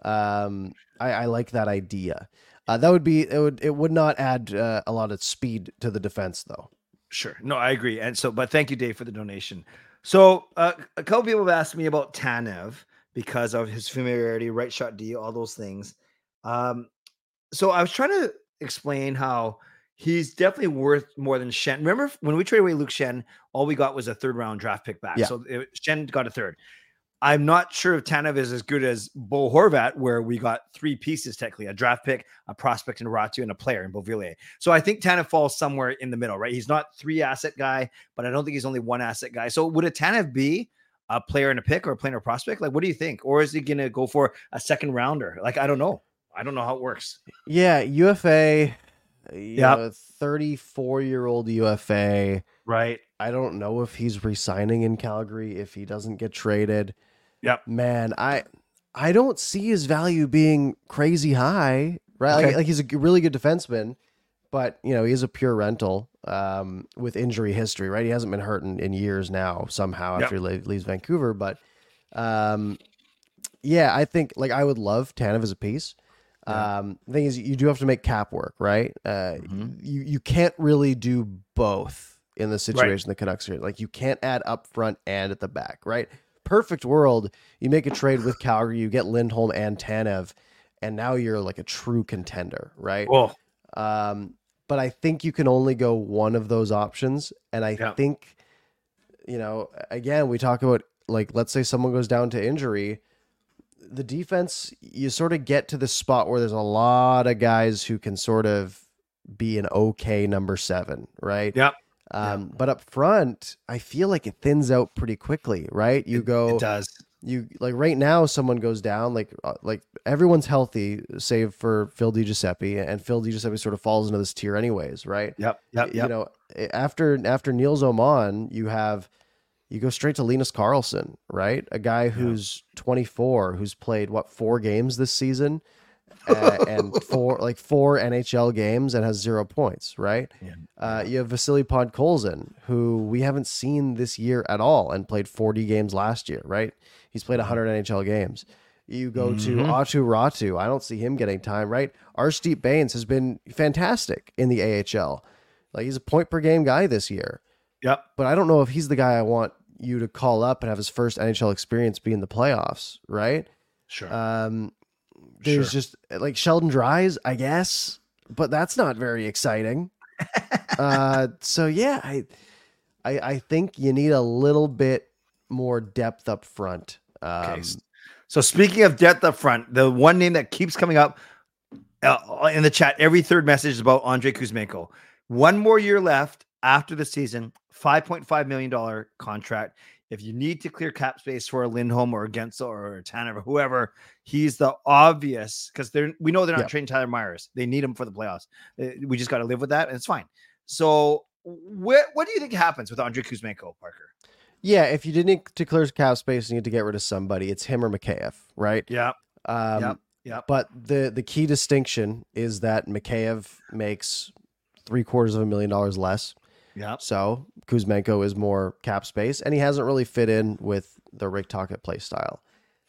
Um, I, I like that idea. Uh, that would be it. Would it would not add uh, a lot of speed to the defense, though. Sure, no, I agree. And so, but thank you, Dave, for the donation. So, uh, a couple people have asked me about Tanev because of his familiarity, right shot D, all those things. Um, so I was trying to explain how he's definitely worth more than Schenn. Remember when we traded away Luke Schenn, all we got was a third round draft pick back. Yeah. So it, Schenn got a third. I'm not sure if Tanev is as good as Bo Horvat, where we got three pieces, technically, a draft pick, a prospect in Ratu, and a player in Beauvillier. So I think Tanev falls somewhere in the middle, right? He's not three asset guy, but I don't think he's only one asset guy. So would a Tanev be a player and a pick or a player and a prospect? Like, what do you think? Or is he going to go for a second rounder? Like, I don't know. I don't know how it works. Yeah, U F A, yeah, thirty-four year old U F A. Right. I don't know if he's resigning in Calgary if he doesn't get traded. Yep. Man, I I don't see his value being crazy high, right? Okay. Like, like he's a really good defenseman, but you know, he's a pure rental um, with injury history, right? He hasn't been hurt in, in years now somehow after Yep. he leaves Vancouver. But um, yeah, I think like I would love Tanev as a piece. Yeah. Um, the thing is, you do have to make cap work, right? Uh, Mhm. you you can't really do both in the Right. situation the Canucks are in. Like you can't add up front and at the back, right? Perfect world, you make a trade with Calgary, you get Lindholm and Tanev, and now you're like a true contender, right? Oh, Um, but I think you can only go one of those options, and I yeah. think, you know, again, we talk about like let's say someone goes down to injury, the defense, you sort of get to the spot where there's a lot of guys who can sort of be an okay number seven, right? Yep. Um, but up front, I feel like it thins out pretty quickly, right? You It, go, it does. you like right now, someone goes down, like uh, like everyone's healthy, save for Phil DiGiuseppe, and Phil DiGiuseppe sort of falls into this tier anyways, right? Yep. Yep. You Yep. know, after after Niels Oman, you have you go straight to Linus Carlson, right? A guy who's twenty-four, who's played what four games this season, uh, and four like four N H L games and has zero points, right? Yeah. Uh, you have Vasily Podkolzin, who we haven't seen this year at all, and played forty games last year, right? He's played one hundred N H L games. You go to Mhm. Atu Ratu. I don't see him getting time, right? Arshdeep Bains has been fantastic in the A H L. Like he's a point per game guy this year. Yep. But I don't know if he's the guy I want you to call up and have his first N H L experience be in the playoffs, right? Sure. Um, there's Sure. just like Sheldon Dries, I guess, but that's not very exciting. uh, so yeah, I, I, I think you need a little bit more depth up front. Um, Okay. So speaking of depth up front, the one name that keeps coming up uh, in the chat, every third message is about Andrei Kuzmenko. One more year left after the season, five point five million dollars contract. If you need to clear cap space for a Lindholm or a Gensel or a Tanev or whoever, he's the obvious because they're we know they're not Yeah. trading Tyler Myers. They need him for the playoffs. Uh, We just got to live with that, and it's fine. So, what what do you think happens with Andrei Kuzmenko, Parker? yeah, if you didn't to clear cap space, you need to get rid of somebody. It's him or Mikheyev, right? Yeah. Um, Yep. Yep. But the the key distinction is that Mikheyev makes three quarters of a million dollars less. Yeah. So Kuzmenko is more cap space, and he hasn't really fit in with the Rick Tocchet play style.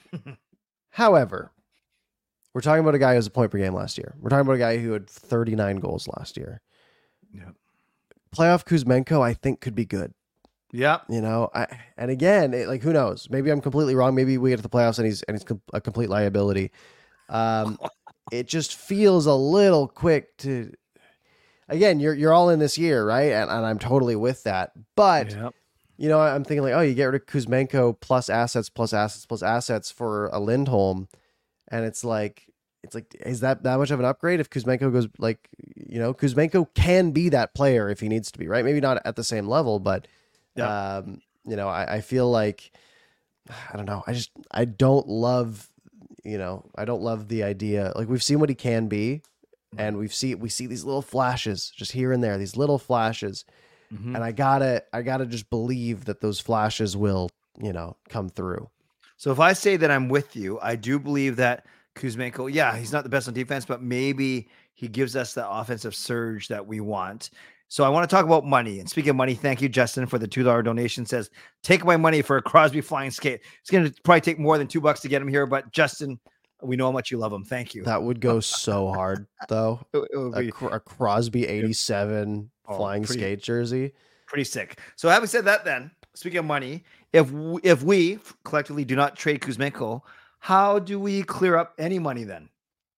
However, we're talking about a guy who was a point per game last year. We're talking about a guy who had thirty-nine goals last year. Yeah. Playoff Kuzmenko, I think, could be good. Yeah. You know, I, and again, it, like who knows? Maybe I'm completely wrong. Maybe we get to the playoffs and he's and he's com- a complete liability. Um, it just feels a little quick to. Again, you're you're all in this year, right? And, and I'm totally with that. But Yep. you know, I'm thinking like, oh, you get rid of Kuzmenko plus assets, plus assets, plus assets for a Lindholm, and it's like, it's like, is that that much of an upgrade if Kuzmenko goes like, you know, Kuzmenko can be that player if he needs to be, right? Maybe not at the same level, but Yeah. um, you know, I, I feel like, I don't know, I just I don't love, you know, I don't love the idea. Like we've seen what he can be. And we've see we see these little flashes just here and there, these little flashes, Mhm. and I gotta I gotta just believe that those flashes will, you know, come through. So if I say that I'm with you, I do believe that Kuzmenko, yeah, he's not the best on defense, but maybe he gives us the offensive surge that we want. So I want to talk about money. And speaking of money, thank you, Justin, for the two dollar donation. Says, take my money for a Crosby flying skate. It's going to probably take more than two bucks to get him here, but Justin, we know how much you love him. Thank you. That would go so hard, though. It, it would A, be Cr- a Crosby eighty-seven Oh, flying pretty- skate jersey. pretty sick. So having said that, then speaking of money, if w- if we collectively do not trade Kuzmenko, how do we clear up any money then?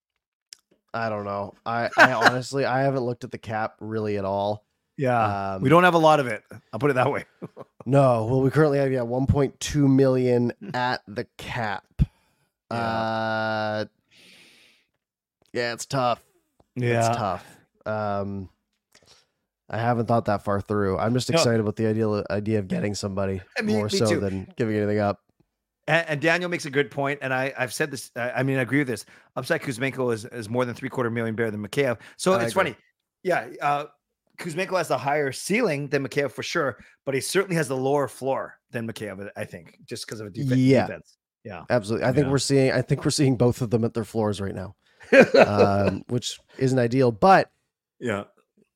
I don't know. I, I honestly I haven't looked at the cap really at all. Yeah, Um, we don't have a lot of it. I'll put it that way. No, well, we currently have yeah one point two million at the cap. Yeah. Uh, yeah, it's tough. It's tough. Um, I haven't thought that far through. I'm just No. excited about the idea idea of getting somebody Me- more me so too. than giving anything up. And, and Daniel makes a good point, and I, I've said this. I, I mean, I agree with this. Upside Kuzmenko is, is more than three quarter million better than Mikheyev. So I it's agree. funny. Yeah, uh, Kuzmenko has the higher ceiling than Mikheyev for sure, but he certainly has the lower floor than Mikheyev, I think, just because of a def- Yeah. defense. Yeah. Absolutely. I think Yeah. we're seeing I think we're seeing both of them at their floors right now. Um, which isn't ideal, but yeah.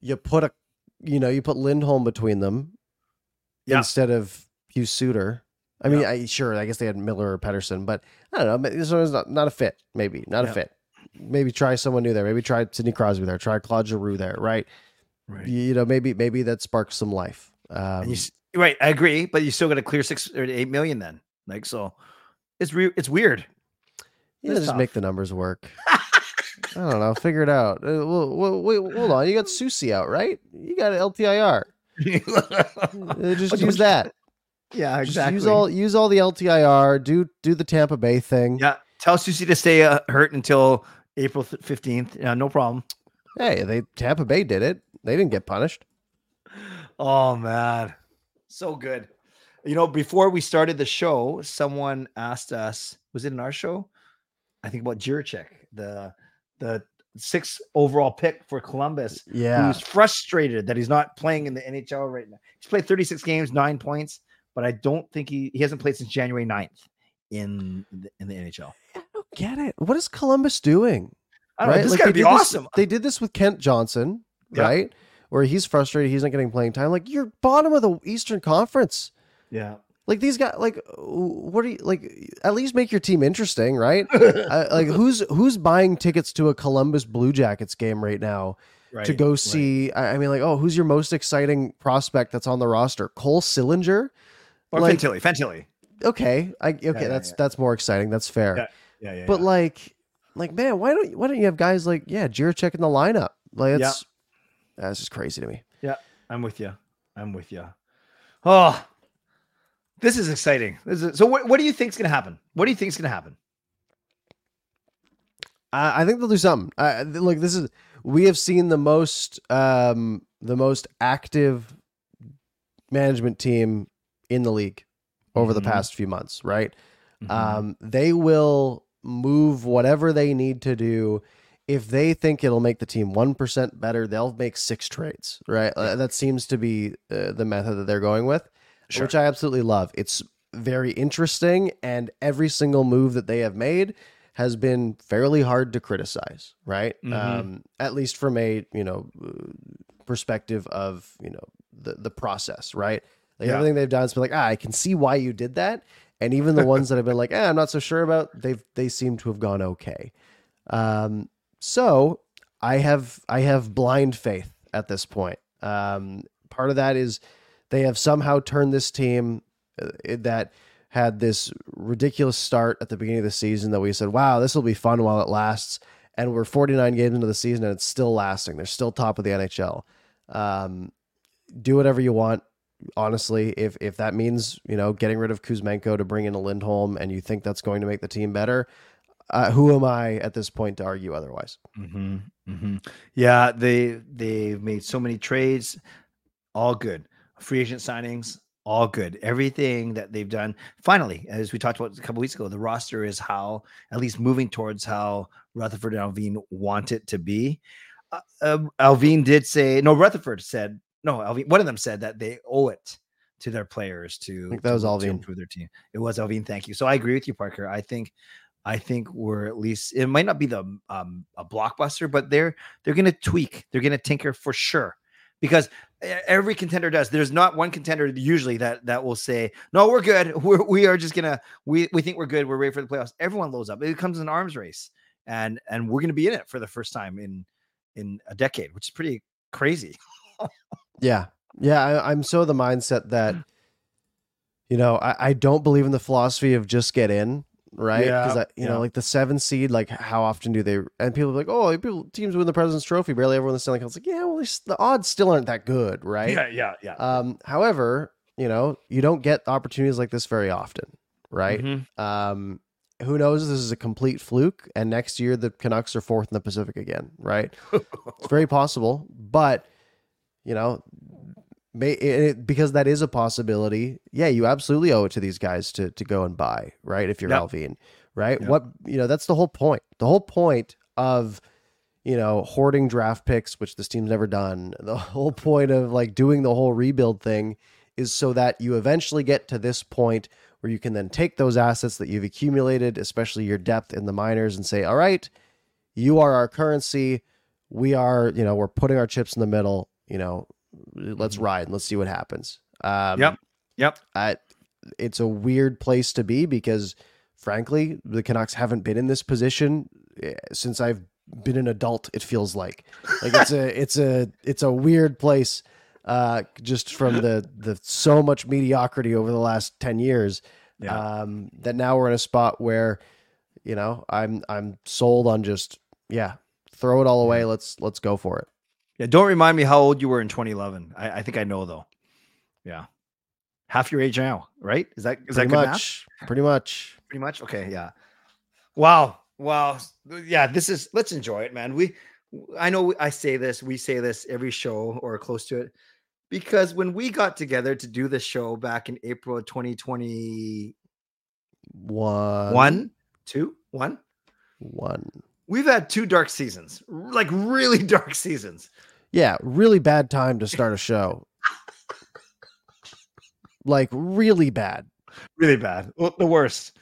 you put a, you know, you put Lindholm between them Yeah. instead of Hugh Suter. I Yeah. mean, I, sure, I guess they had Miller or Pedersen, but I don't know. This one's not, not a fit, maybe. Not Yeah. a fit. Maybe try someone new there. Maybe try Sidney Crosby there. Try Claude Giroux there, right? Right. You, you know, maybe maybe that sparks some life. Um, And you, s- right, I agree, but you still got to clear six or eight million then. Like, so it's re- it's weird. yeah, It's just tough. make the numbers work. I don't know. Figure it out. Uh, well, well, wait, hold on. You got Susie out, right? You got L T I R. Uh, Just use that. Yeah, Just exactly. use all use all the L T I R. Do do the Tampa Bay thing. Yeah, tell Susie to stay uh, hurt until April fifteenth. Yeah, no problem. Hey, they Tampa Bay did it. They didn't get punished. Oh man, so good. You know, before we started the show, someone asked us, was it in our show? I think about Jiricek, the the sixth overall pick for Columbus, Yeah. who's frustrated that he's not playing in the N H L right now. He's played thirty-six games, nine points, but I don't think he he hasn't played since January ninth in the, in the N H L. I don't get it. What is Columbus doing? I don't know. This Like, got to they be did this- awesome. they did this with Kent Johnson, Yeah. right? Where he's frustrated, he's not getting playing time. Like, you're bottom of the Eastern Conference. Yeah. Like, these guys, like, what are you like? At least make your team interesting, right? uh, like, who's who's buying tickets to a Columbus Blue Jackets game right now Right, to go right. see? I I mean, like, oh, who's your most exciting prospect that's on the roster? Cole Sillinger. Or like- Fantilli. Fantilli. Okay, I okay, yeah, that's yeah. that's more exciting. That's fair. Yeah. Yeah. Yeah. But yeah. like, like man, why don't why don't you have guys like yeah, Jiricek in the lineup? Like it's that's just crazy to me. I'm with you. I'm with you. Oh, this is exciting. This is, so what, what do you think is going to happen? What do you think is going to happen? I, I think they'll do something. I, look, this is we have seen the most um the most active management team in the league over Mhm. the past few months, right? Mhm. Um, they will move whatever they need to do. If they think it'll make the team one percent better, they'll make six trades, right? Uh, that seems to be uh, the method that they're going with, Sure. which I absolutely love. It's very interesting, and every single move that they have made has been fairly hard to criticize, right? Mhm. Um, at least from a, you know, uh, perspective of, you know, the, the process, right? Like Yeah. everything they've done, it's been like, ah, I can see why you did that. And even the ones that have been like, eh, I'm not so sure about, they've, they seem to have gone okay. Um, So I have I have blind faith at this point. Um, part of that is they have somehow turned this team uh, that had this ridiculous start at the beginning of the season that we said, wow, this will be fun while it lasts. And we're forty-nine games into the season and it's still lasting. They're still top of the N H L. Um, do whatever you want. Honestly, if if that means, you know, getting rid of Kuzmenko to bring in a Lindholm and you think that's going to make the team better, Uh, who am I at this point to argue otherwise? Mm-hmm, mm-hmm. Yeah, they they've made so many trades, all good. Free agent signings, all good. Everything that they've done. Finally, as we talked about a couple weeks ago, the roster is how, at least moving towards how Rutherford and Alvin want it to be. Uh, um, Alvin did say, no, Rutherford said, no, Alvin, one of them said that they owe it to their players to, I think that to- was to Alvin. improve their team. It was Alvin. Thank you. So I agree with you, Parker. I think I think we're at least, it might not be the um, a blockbuster, but they're they're going to tweak, they're going to tinker for sure, because e- every contender does. There's not one contender usually that that will say, no, we're good, we're, we are just gonna we we think we're good, we're ready for the playoffs. Everyone loads up. It becomes an arms race, and and we're going to be in it for the first time in in a decade, which is pretty crazy. Yeah. Yeah. I, I'm so the mindset that, you know, I, I don't believe in the philosophy of just get in. Right. Yeah, Because, you yeah. know, like the seven seed, like how often do they, and people are like, oh, people, teams win the President's Trophy, barely everyone in the Stanley Cup. It's like, yeah, well, it's- the odds still aren't that good. Right. Yeah, yeah, yeah. Um, however, you know, you don't get opportunities like this very often. Right. Mhm. Um, who knows if this is a complete fluke and next year the Canucks are fourth in the Pacific again, right? It's very possible, but you know, may, it, because that is a possibility. Yeah, you absolutely owe it to these guys to to go and buy, right? If you're Yep. Alvin, right? Yep. What, you know, that's the whole point. The whole point of, you know, hoarding draft picks, which this team's never done. The whole point of like doing the whole rebuild thing is so that you eventually get to this point where you can then take those assets that you've accumulated, especially your depth in the minors, and say, all right, you are our currency. We are, you know, we're putting our chips in the middle. you know, let's Mhm. ride and let's see what happens. Um, Yep. Yep. I, it's a weird place to be because, frankly, the Canucks haven't been in this position eh, since I've been an adult. It feels like, like it's a, it's a, it's a weird place. Uh, just from the the so much mediocrity over the last ten years, Yeah. um, that now we're in a spot where, you know, I'm I'm sold on just yeah, throw it all away. Yeah. Let's let's go for it. Yeah. Don't remind me how old you were in twenty eleven. I, I think I know though. Yeah. Half your age now, right? Is that is Pretty that good math? much, pretty much. Pretty much. Okay. Yeah. Wow. Wow. Yeah. This is. Let's enjoy it, man. We. I know I say this. We say this every show or close to it, because when we got together to do this show back in April of twenty twenty-one, One, two, one, one. we've had two dark seasons, like really dark seasons. Yeah, really bad time to start a show. Like really bad. Really bad. Well, the worst.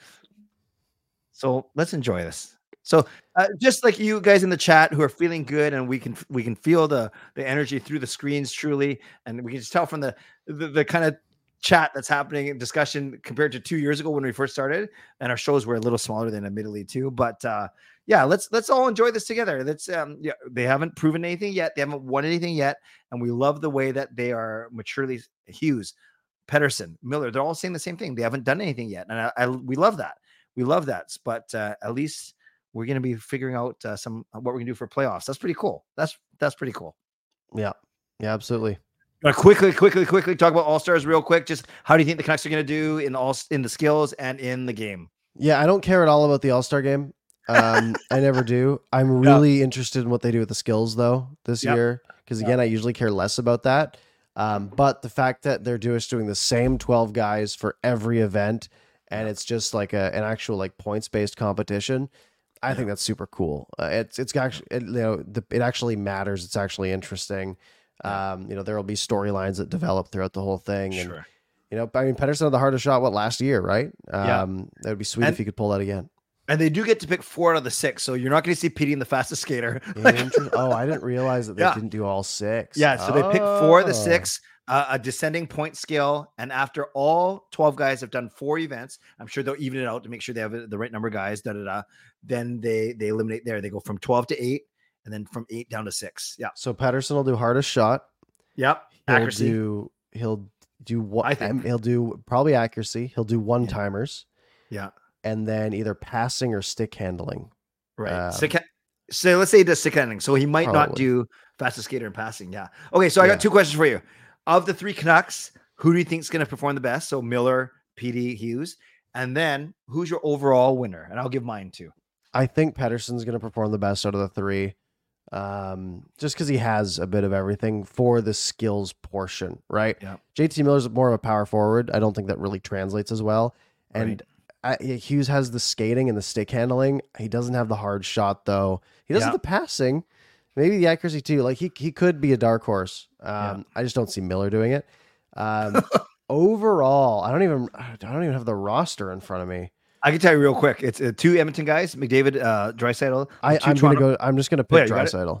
So let's enjoy this. So uh, just like you guys in the chat who are feeling good, and we can we can feel the the energy through the screens truly, and we can just tell from the the, the kind of chat that's happening in discussion compared to two years ago when we first started, and our shows were a little smaller than admittedly too. But uh, yeah, let's let's all enjoy this together. Let's um, yeah, they haven't proven anything yet. They haven't won anything yet, and we love the way that they are maturely Hughes, Pettersson, Miller. They're all saying the same thing. They haven't done anything yet, and I, I we love that. We love that. But uh, at least we're going to be figuring out uh, some what we're going to do for playoffs. That's pretty cool. That's that's pretty cool. Yeah, yeah, absolutely. Uh, quickly, quickly, quickly talk about All Stars real quick. Just how do you think the Canucks are going to do in all in the skills and in the game? Yeah, I don't care at all about the All-Star game. Um, I never do. I'm really yeah. interested in what they do with the skills though this yep. year, because again, yep. I usually care less about that. Um, but the fact that they're just doing the same twelve guys for every event, and it's just like a an actual like points based competition, I yeah. think that's super cool. Uh, it's it's actually it, you know the, it actually matters. It's actually interesting. Yeah. Um, you know there will be storylines that develop throughout the whole thing, sure. and you know I mean Pettersson had the hardest shot what last year, right? Um, yeah. That would be sweet and, if he could pull that again. And they do get to pick four out of the six, so you're not going to see Petey the fastest skater. Oh, I didn't realize that they yeah. didn't do all six. Yeah, so oh. they pick four of the six, uh, a descending point scale, and after all twelve guys have done four events, I'm sure they'll even it out to make sure they have the right number of guys. Da da da. Then they they eliminate there. They go from twelve to eight, and then from eight down to six. Yeah. So Pettersson will do hardest shot. Yep. He'll Accuracy. do. He'll do what? I think he'll do probably accuracy. He'll do one timers. Yeah. And then either passing or stick handling. Right. Um, stick, so let's say he does stick handling. So he might probably. not do fastest skater and passing. Yeah. Okay. So I got yeah. two questions for you. Of the three Canucks, who do you think is going to perform the best? So Miller, Petey, Hughes. And then who's your overall winner? And I'll give mine too. I think Pettersson's going to perform the best out of the three. Um, just because he has a bit of everything for the skills portion, right? Yeah. J T Miller's more of a power forward. I don't think that really translates as well. And right. I, Hughes has the skating and the stick handling. He doesn't have the hard shot though. He doesn't yeah. have the passing, maybe the accuracy too. Like he he could be a dark horse. Um, yeah. I just don't see Miller doing it. Um, overall, I don't even I don't even have the roster in front of me. I can tell you real quick. It's uh, two Edmonton guys, McDavid, uh, Draisaitl. I, I'm going to go. I'm just going to pick oh, yeah, Draisaitl.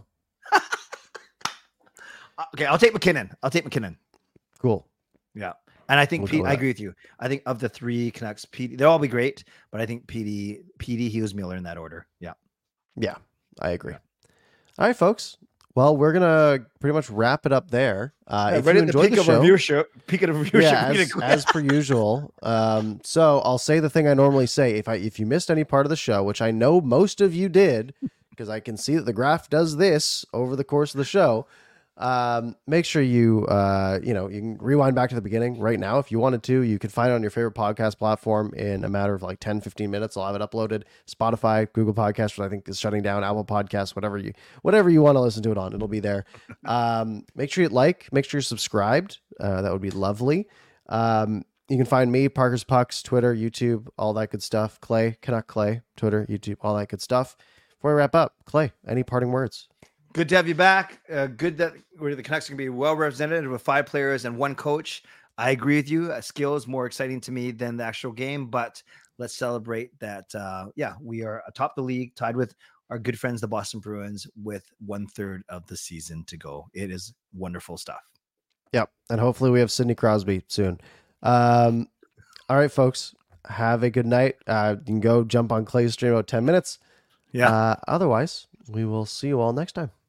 Okay, I'll take McKinnon. I'll take McKinnon. Cool. Yeah. And I think we'll Pete, I agree with you. I think of the three Canucks, Pete, they'll all be great, but I think Petey, Petey, Hughes, Miller in that order. Yeah. Yeah, I agree. Yeah. All right, folks. Well, we're gonna pretty much wrap it up there. Uh, yeah, if right you at enjoyed the peak the of show, viewership, peak of viewership, yeah, as, as per usual. Um, so I'll say the thing I normally say. If I if you missed any part of the show, which I know most of you did, because I can see that the graph does this over the course of the show. Um, make sure you, uh, you know, you can rewind back to the beginning right now. If you wanted to, you can find it on your favorite podcast platform in a matter of like ten, fifteen minutes. I'll have it uploaded. Spotify, Google Podcasts, which I think is shutting down, Apple Podcasts, whatever you, whatever you want to listen to it on, it'll be there. Um, make sure you like, make sure you're subscribed. Uh, that would be lovely. Um, you can find me, Parker's Pucks, Twitter, YouTube, all that good stuff. Clay, Canuck Clay, Twitter, YouTube, all that good stuff. Before we wrap up, Clay, any parting words? Good to have you back. Uh, good that the Canucks can be well represented with five players and one coach. I agree with you. Uh, skill is more exciting to me than the actual game, but let's celebrate that. Uh, yeah, we are atop the league, tied with our good friends, the Boston Bruins, with one third of the season to go. It is wonderful stuff. Yep. And hopefully we have Sidney Crosby soon. Um, all right, folks, have a good night. Uh, you can go jump on Clay's stream about ten minutes. Yeah. Uh, otherwise, we will see you all next time.